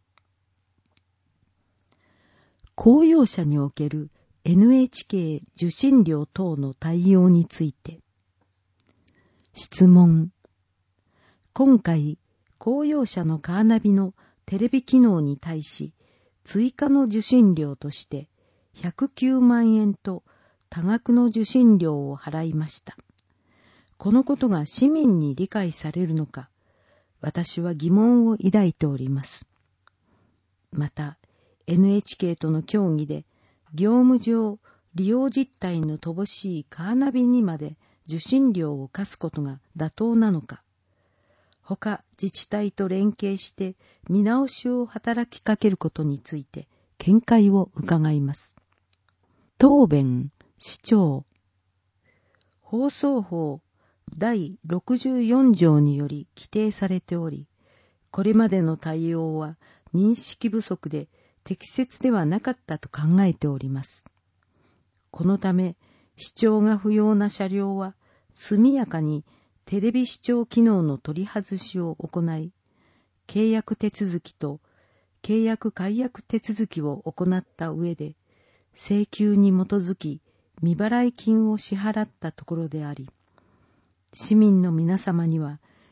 公用車における エヌエイチケー 受信料等の対応について。質問。今回、公用車のカーナビのテレビ機能に対し、追加の受信料としてひゃくきゅうまんえんと多額の受信料を払いました。このことが市民に理解されるのか、私は疑問を抱いております。また、エヌエイチケー との協議で、業務上利用実態の乏しいカーナビにまで受信料を課すことが妥当なのか、他自治体と連携して見直しを働きかけることについて見解を伺います。答弁、市長。放送法だいろくじゅうよんじょうにより規定されており、これまでの対応は認識不足で適切ではなかったと考えております。このため、視聴が不要な車両は速やかにテレビ視聴機能の取り外しを行い、契約手続きと契約解約手続きを行った上で、請求に基づき未払い金を支払ったところであり、市民の皆様には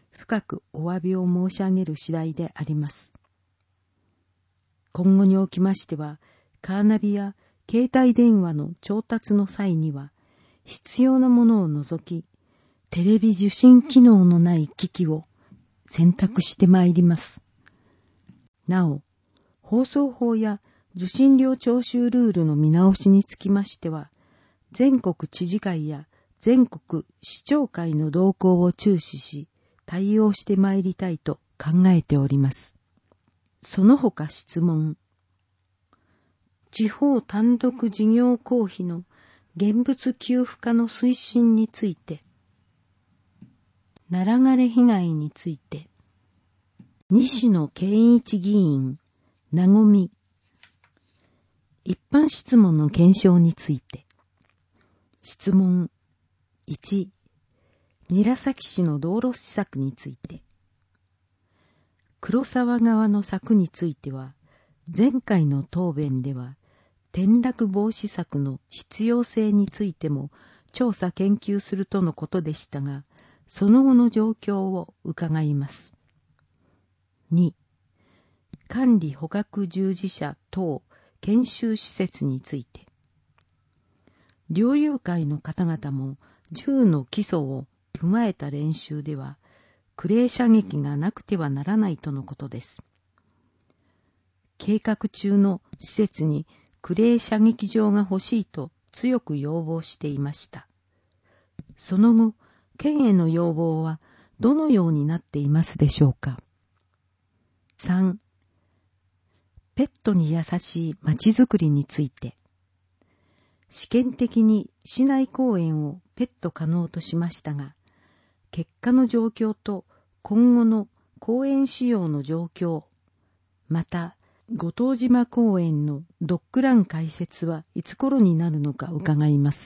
深くお詫びを申し上げる次第であります。今後におきましては、カーナビや携帯電話の調達の際には、必要なものを除き、テレビ受信機能のない機器を選択してまいります。なお、放送法や受信料徴収ルールの見直しにつきましては、全国知事会や全国市長会の動向を注視し、対応してまいりたいと考えております。その他質問。地方単独事業公費の現物給付化の推進について、ナラ枯れ被害について、西野健一議員、なごみ、一般質問の検証について、質問いち、韮崎市の道路施策について、黒沢川の策については、前回の答弁では、転落防止策の必要性についても調査研究するとのことでしたが、その後の状況を伺います。に、管理捕獲従事者等研修施設について、猟友会の方々も銃の基礎を踏まえた練習では、クレー射撃がなくてはならないとのことです。計画中の施設にクレー射撃場が欲しいと強く要望していました。その後、県への要望はどのようになっていますでしょうか。さん、ペットに優しいまちづくりについて、試験的に市内公園をペット可能としましたが、結果の状況と今後の公園使用の状況、また、五島島公園のドッグラン開設はいつ頃になるのか伺います。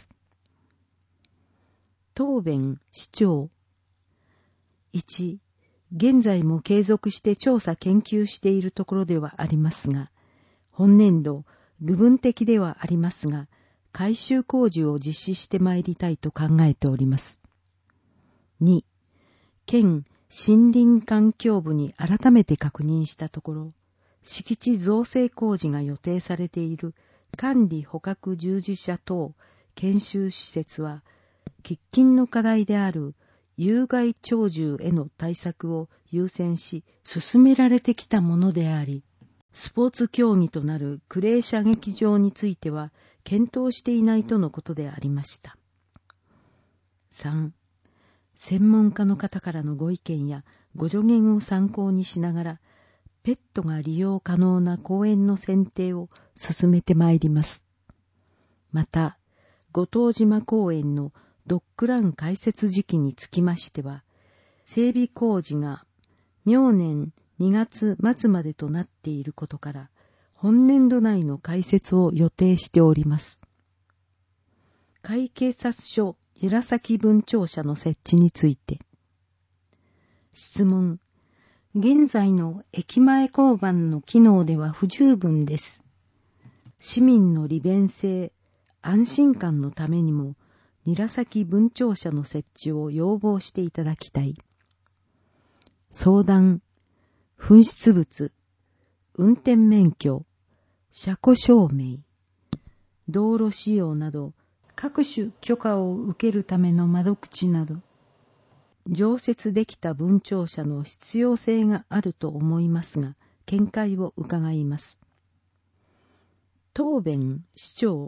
答弁市長。いち、現在も継続して調査研究しているところではありますが、本年度部分的ではありますが、改修工事を実施してまいりたいと考えております。に、県森林環境部に改めて確認したところ、敷地造成工事が予定されている管理捕獲従事者等研修施設は、喫緊の課題である有害鳥獣への対策を優先し進められてきたものであり、スポーツ競技となるクレー射撃場については検討していないとのことでありました。さん、専門家の方からのご意見やご助言を参考にしながら、ペットが利用可能な公園の選定を進めてまいります。また、五島島公園のドッグラン開設時期につきましては、整備工事が明年にがつ末までとなっていることから、本年度内の開設を予定しております。甲斐警察署韮崎分庁舎の設置について、質問。現在の駅前交番の機能では不十分です。市民の利便性、安心感のためにも、韮崎分庁舎の設置を要望していただきたい。相談、紛失物、運転免許、車庫証明、道路使用など、各種許可を受けるための窓口など、常設できた分庁舎の必要性があると思いますが、見解を伺います。答弁市長。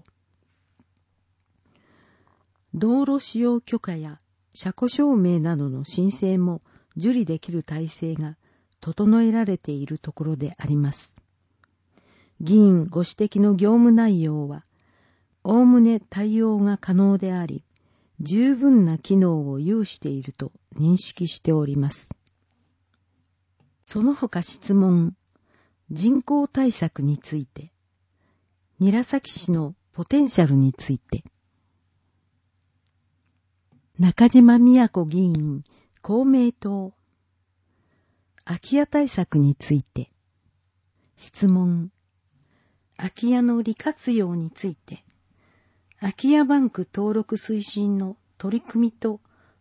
道路使用許可や車庫証明などの申請も受理できる体制が整えられているところであります。議員ご指摘の業務内容は、おおむね対応が可能であり、十分な機能を有していると認識しております。その他質問、人口対策について、韮崎市のポテンシャルについて、中島美子議員、公明党、空き家対策について、質問、空き家の利活用について、空き家バンク登録推進の取り組みと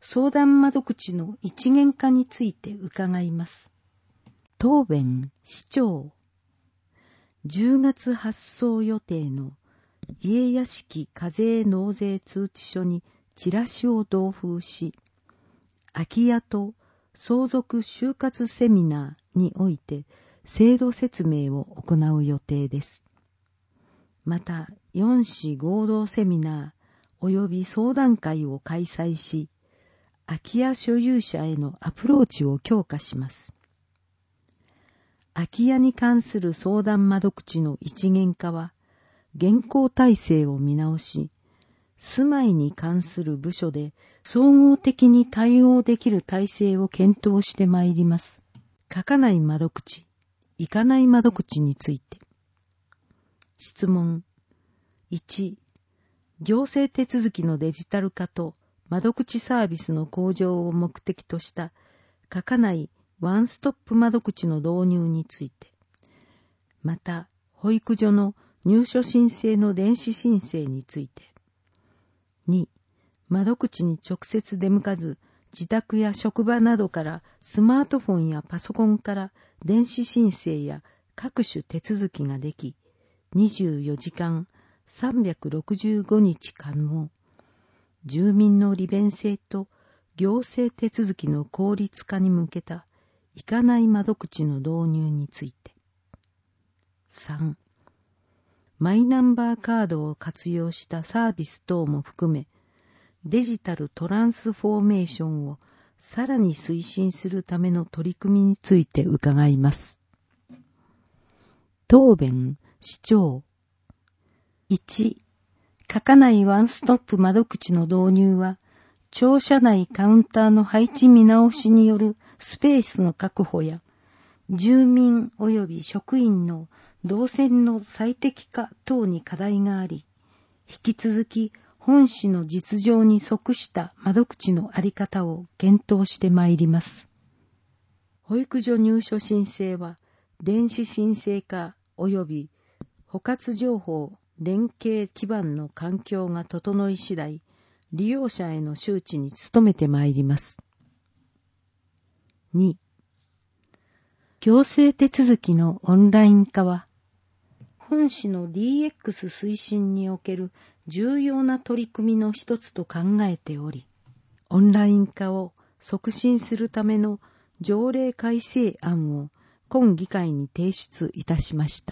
相談窓口の一元化について伺います。答弁市長。じゅうがつ発送予定の家屋敷課税納税通知書にチラシを同封し、空き家と相続就活セミナーにおいて制度説明を行う予定です。また、よん市合同セミナー及び相談会を開催し、空き家所有者へのアプローチを強化します。空き家に関する相談窓口の一元化は、現行体制を見直し、住まいに関する部署で総合的に対応できる体制を検討してまいります。書かない窓口、行かない窓口について。質問。いち、行政手続きのデジタル化と窓口サービスの向上を目的とした書かないワンストップ窓口の導入について。また、保育所の入所申請の電子申請について。に、窓口に直接出向かず、自宅や職場などからスマートフォンやパソコンから電子申請や各種手続きができ、にじゅうよじかんさんびゃくろくじゅうごにち可能。住民の利便性と行政手続きの効率化に向けた行かない窓口の導入について。さん、マイナンバーカードを活用したサービス等も含め、デジタルトランスフォーメーションをさらに推進するための取り組みについて伺います。答弁市長。いち、書かないワンストップ窓口の導入は、庁舎内カウンターの配置見直しによるスペースの確保や、住民及び職員の動線の最適化等に課題があり、引き続き本市の実情に即した窓口のあり方を検討してまいります。保育所入所申請は、電子申請化及び補活情報連携基盤の環境が整い次第、利用者への周知に努めてまいります。に、行政手続きのオンライン化は、本市の ディーエックス 推進における重要な取り組みの一つと考えており、オンライン化を促進するための条例改正案を今議会に提出いたしました。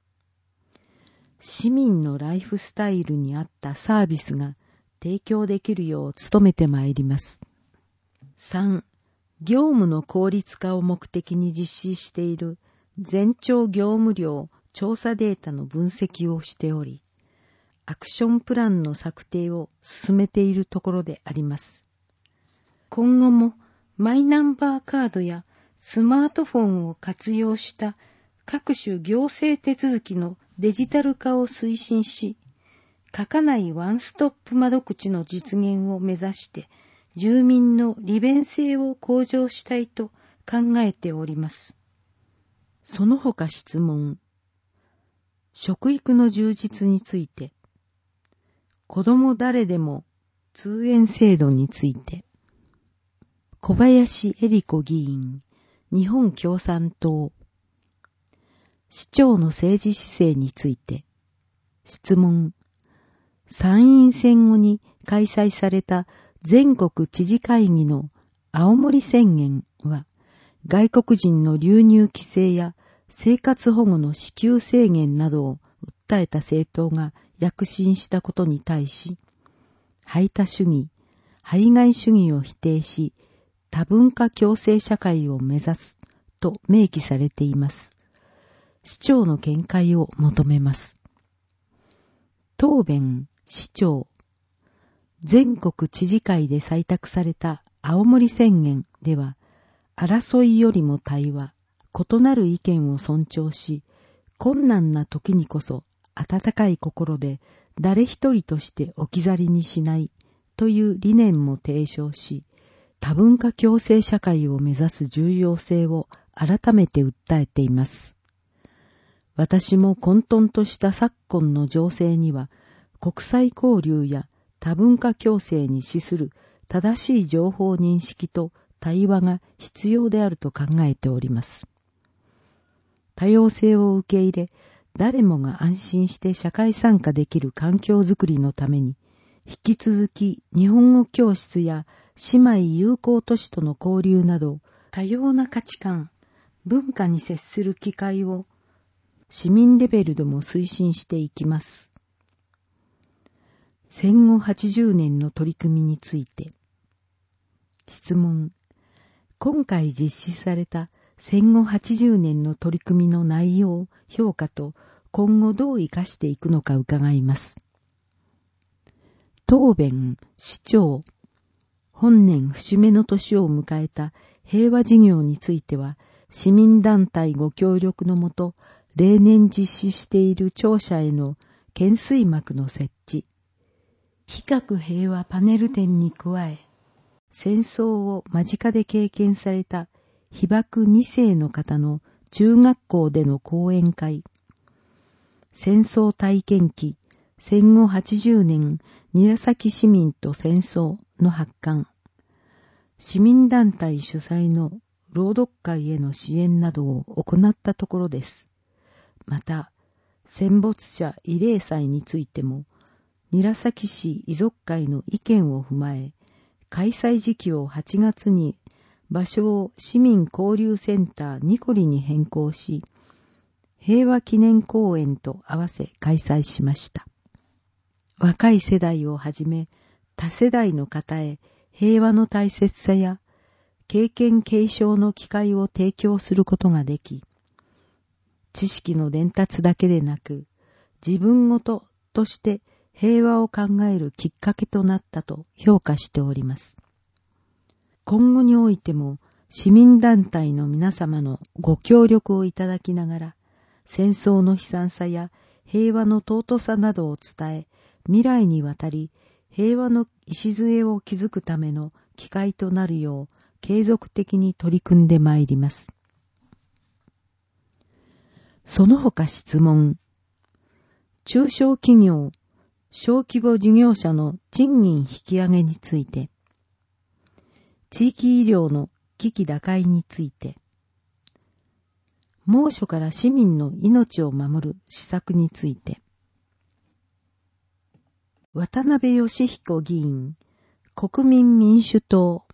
市民のライフスタイルに合ったサービスが提供できるよう努めてまいります。さん、業務の効率化を目的に実施している全庁業務量調査データの分析をしており、アクションプランの策定を進めているところであります。今後もマイナンバーカードやスマートフォンを活用した各種行政手続きのデジタル化を推進し、書かないワンストップ窓口の実現を目指して、住民の利便性を向上したいと考えております。その他質問。食育の充実について、子ども誰でも通園制度について、小林恵理子議員、日本共産党、市長の政治姿勢について、質問。参院選後に開催された全国知事会議の青森宣言は、外国人の流入規制や生活保護の支給制限などを訴えた政党が躍進したことに対し、排他主義、排外主義を否定し、多文化共生社会を目指すと明記されています。市長の見解を求めます。答弁、市長。全国知事会で採択された青森宣言では、争いよりも対話、異なる意見を尊重し、困難な時にこそ温かい心で誰一人として置き去りにしないという理念も提唱し、多文化共生社会を目指す重要性を改めて訴えています。私も混沌とした昨今の情勢には、国際交流や多文化共生に資する正しい情報認識と対話が必要であると考えております。多様性を受け入れ、誰もが安心して社会参加できる環境づくりのために、引き続き日本語教室や姉妹友好都市との交流など、多様な価値観、文化に接する機会を市民レベルでも推進していきます。戦後はちじゅうねんの取り組みについて。質問。今回実施された戦後はちじゅうねんの取り組みの内容、評価と今後どう生かしていくのか伺います。答弁、市長。本年節目の年を迎えた平和事業については、市民団体ご協力のもと、例年実施している庁舎への懸垂幕の設置、非核平和パネル展に加え、戦争を間近で経験された被爆に世の方の中学校での講演会、戦争体験記戦後はちじゅうねん韮崎市民と戦争の発刊、市民団体主催の朗読会への支援などを行ったところです。また、戦没者慰霊祭についても、韮崎市遺族会の意見を踏まえ、開催時期をはちがつに場所を市民交流センターニコリに変更し、平和記念公演と合わせ開催しました。若い世代をはじめ多世代の方へ平和の大切さや経験継承の機会を提供することができ、知識の伝達だけでなく、自分ごととして平和を考えるきっかけとなったと評価しております。今後においても市民団体の皆様のご協力をいただきながら、戦争の悲惨さや平和の尊さなどを伝え、未来にわたり平和の礎を築くための機会となるよう継続的に取り組んでまいります。その他質問。中小企業、小規模事業者の賃金引き上げについて、地域医療の危機打開について、猛暑から市民の命を守る施策について、渡辺義彦議員、国民民主党、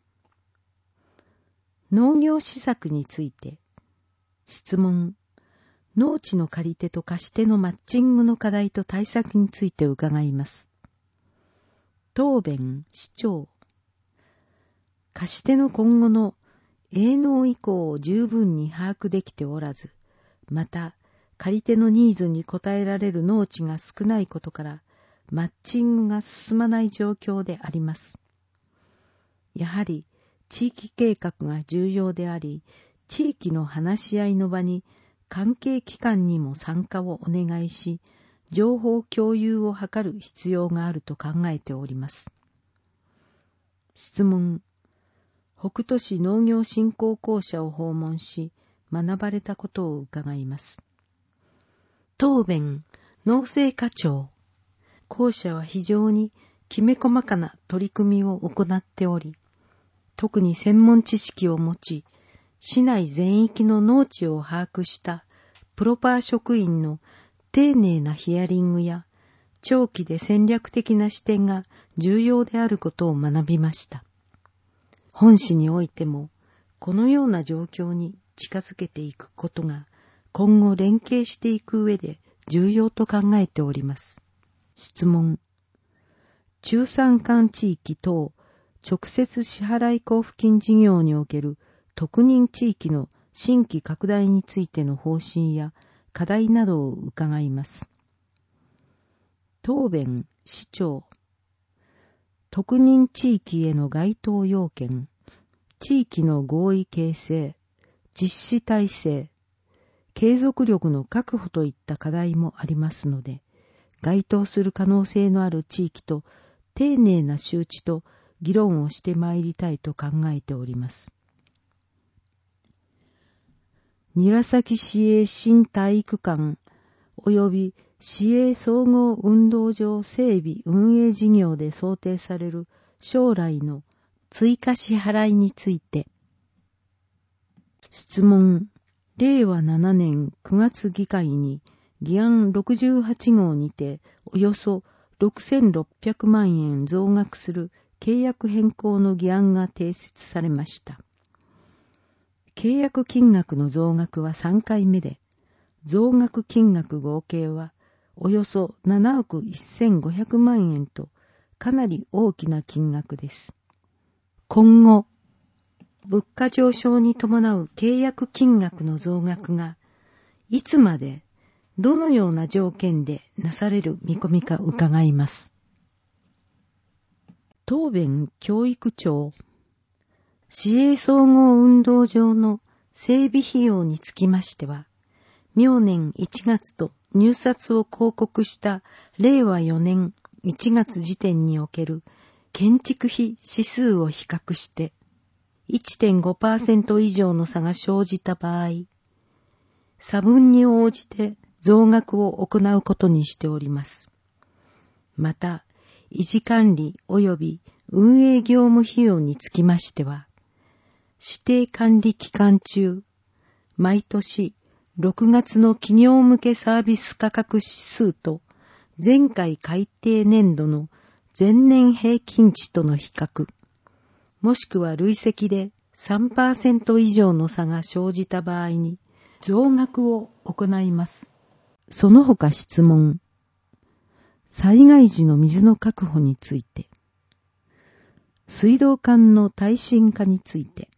農業施策について、質問。農地の借り手と貸し手のマッチングの課題と対策について伺います。答弁、市長。貸し手の今後の営農意向を十分に把握できておらず、また、借り手のニーズに応えられる農地が少ないことから、マッチングが進まない状況であります。やはり、地域計画が重要であり、地域の話し合いの場に、関係機関にも参加をお願いし、情報共有を図る必要があると考えております。質問。北斗市農業振興公社を訪問し、学ばれたことを伺います。答弁、農政課長。公社は非常にきめ細かな取り組みを行っており、特に専門知識を持ち、市内全域の農地を把握したプロパー職員の丁寧なヒアリングや長期で戦略的な視点が重要であることを学びました。本市においてもこのような状況に近づけていくことが今後連携していく上で重要と考えております。質問。中山間地域等直接支払い交付金事業における特認地域の新規拡大についての方針や課題などを伺います。答弁、市長。特認地域への該当要件、地域の合意形成、実施体制、継続力の確保といった課題もありますので、該当する可能性のある地域と丁寧な周知と議論をしてまいりたいと考えております。韮崎市営新体育館及び市営総合運動場整備運営事業で想定される将来の追加支払いについて。質問。れいわななねんくがつ議会に議案ろくじゅうはちごうにておよそろくせんろっぴゃくまんえん増額する契約変更の議案が提出されました。契約金額の増額はさんかいめで、増額金額合計はおよそななおくせんごひゃくまんえんとかなり大きな金額です。今後、物価上昇に伴う契約金額の増額がいつまでどのような条件でなされる見込みか伺います。答弁教育庁。市営総合運動場の整備費用につきましては、明年いちがつと入札を公告したれいわよねんいちがつ時点における建築費指数を比較して、いってんごパーセント 以上の差が生じた場合、差分に応じて増額を行うことにしております。また、維持管理及び運営業務費用につきましては、指定管理期間中、毎年ろくがつの企業向けサービス価格指数と前回改定年度の前年平均値との比較、もしくは累積で さんパーセント 以上の差が生じた場合に増額を行います。その他質問。災害時の水の確保について。水道管の耐震化について。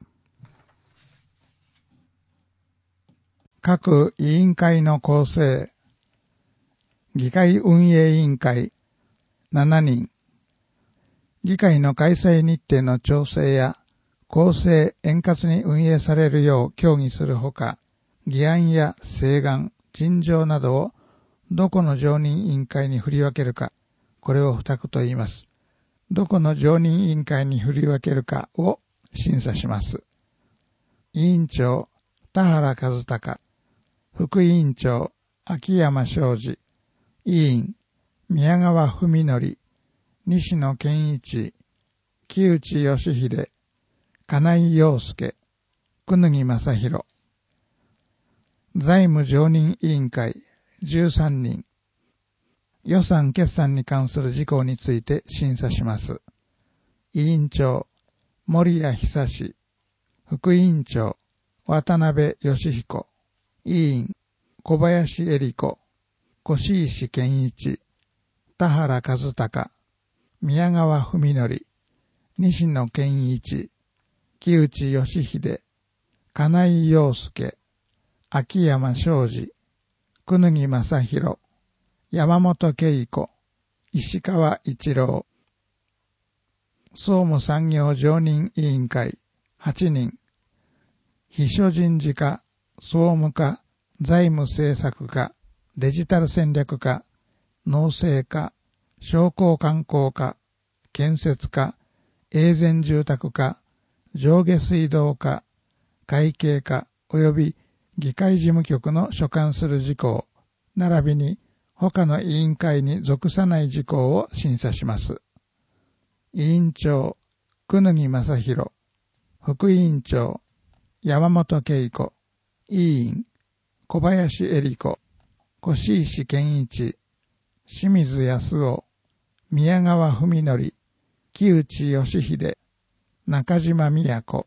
各委員会の構成。議会運営委員会しちにん。議会の開催日程の調整や公正円滑に運営されるよう協議するほか、議案や請願、陳情などをどこの常任委員会に振り分けるか、これを付託と言います。どこの常任委員会に振り分けるかを審査します。委員長、田原和孝。副委員長、秋山昌司。委員、宮川文則。西野健一、木内義秀、金井陽介、久貫正宏。財務常任委員会じゅうさんにん。予算決算に関する事項について審査します。委員長、森谷久志。副委員長、渡辺義彦。委員、小林恵理子。越石健一。田原和孝。宮川文則、西野健一、木内義秀、金井陽介、秋山昌司、久貫正宏、山本恵子、石川一郎。総務産業常任委員会はちにん。秘書人事課、総務課、財務政策課、デジタル戦略課、農政課、商工観光課、建設課、永全住宅課、上下水道課、会計課及び議会事務局の所管する事項、並びに他の委員会に属さない事項を審査します。委員長、久貫正宏。副委員長、山本恵子。委員、小林恵理子。越石健一。清水康夫。宮川文則、木内義秀、中島美子。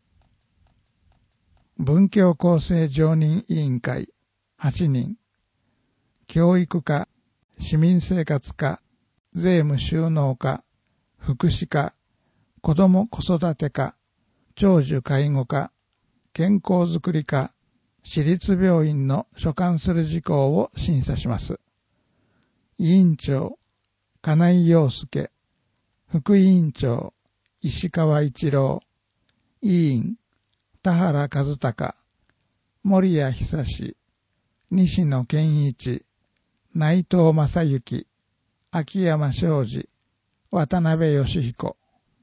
文教構成常任委員会はちにん。教育課、市民生活課、税務収納課、福祉課、子ども子育て課、長寿介護課、健康づくり課、私立病院の所管する事項を審査します。委員長、金井陽介。副委員長、石川一郎。委員、田原和孝。森谷久志。西野健一。内藤正幸。秋山昌司。渡辺義彦。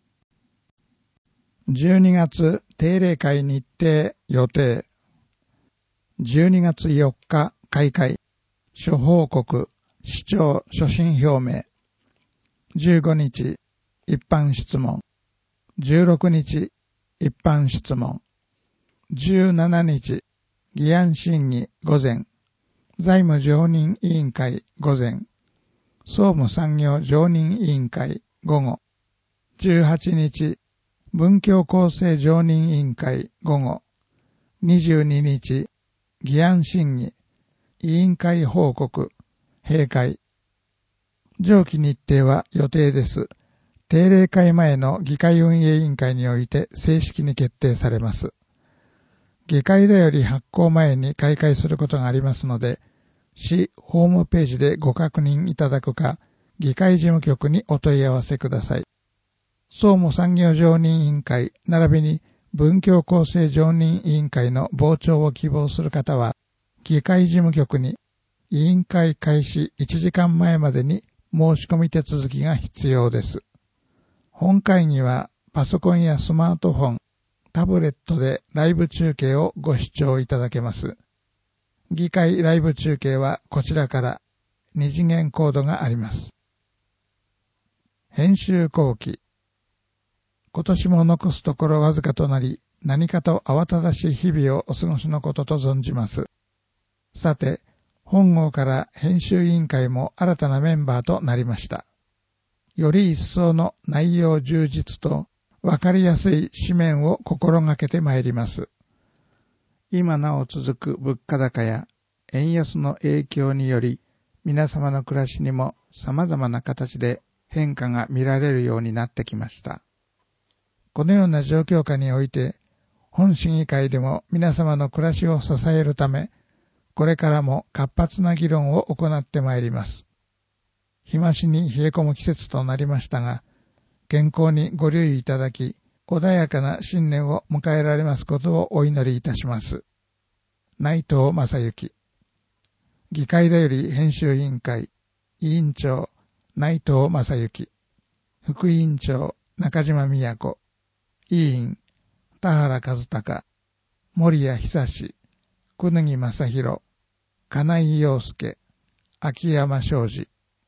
じゅうにがつ定例会日程予定。じゅうにがつよっか開会。諸報告。市長所信表明。じゅうごにち、一般質問。 じゅうろくにち、一般質問。じゅうしちにち、議案審議午前。財務常任委員会午前。総務産業常任委員会午後。じゅうはちにち、文教構成常任委員会午後。にじゅうににち、議案審議、委員会報告、閉会。上記日程は予定です。定例会前の議会運営委員会において正式に決定されます。議会だより発行前に開会することがありますので、市ホームページでご確認いただくか、議会事務局にお問い合わせください。総務産業常任委員会並びに文教構成常任委員会の傍聴を希望する方は、議会事務局に委員会開始いちじかんまえまでに申し込み手続きが必要です。本会議はパソコンやスマートフォン、タブレットでライブ中継をご視聴いただけます。議会ライブ中継はこちらから二次元コードがあります。編集後期。今年も残すところわずかとなり、何かと慌ただしい日々をお過ごしのことと存じます。さて、本号から編集委員会も新たなメンバーとなりました。より一層の内容充実とわかりやすい紙面を心がけてまいります。今なお続く物価高や円安の影響により、皆様の暮らしにも様々な形で変化が見られるようになってきました。このような状況下において、本審議会でも皆様の暮らしを支えるため、これからも活発な議論を行ってまいります。日増しに冷え込む季節となりましたが、健康にご留意いただき、穏やかな新年を迎えられますことをお祈りいたします。内藤正幸。議会だより編集委員会、委員長、内藤正幸。副委員長、中島美子。委員、田原和孝。森谷久志。久根木正宏。金井陽介。秋山昌司。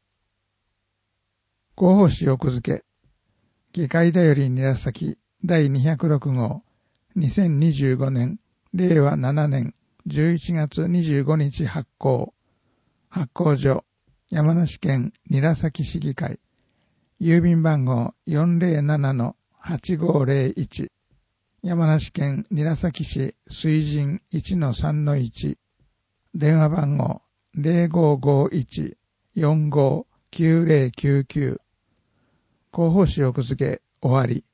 広報誌奥付け。議会だより韮崎だいにひゃくろく号。にせんにじゅうごねん、れいわななねんじゅういちがつにじゅうごにち発行。発行所、山梨県韮崎市議会。郵便番号 よんぜろななのはちごぜろいち。山梨県韮崎市水神 いちのさんのいち。電話番号 ぜろごごいちよんごきゅうぜろきゅうきゅう。広報誌奥付け終わり。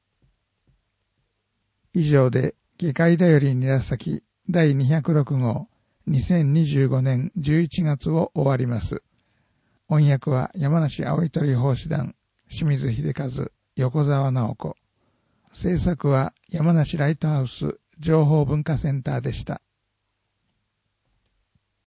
以上で議会だより韮崎だいにひゃくろく号にせんにじゅうごねんじゅういちがつを終わります。音訳は山梨青い鳥奉仕団清水秀和、横澤直子。制作は山梨ライトハウス情報文化センターでした。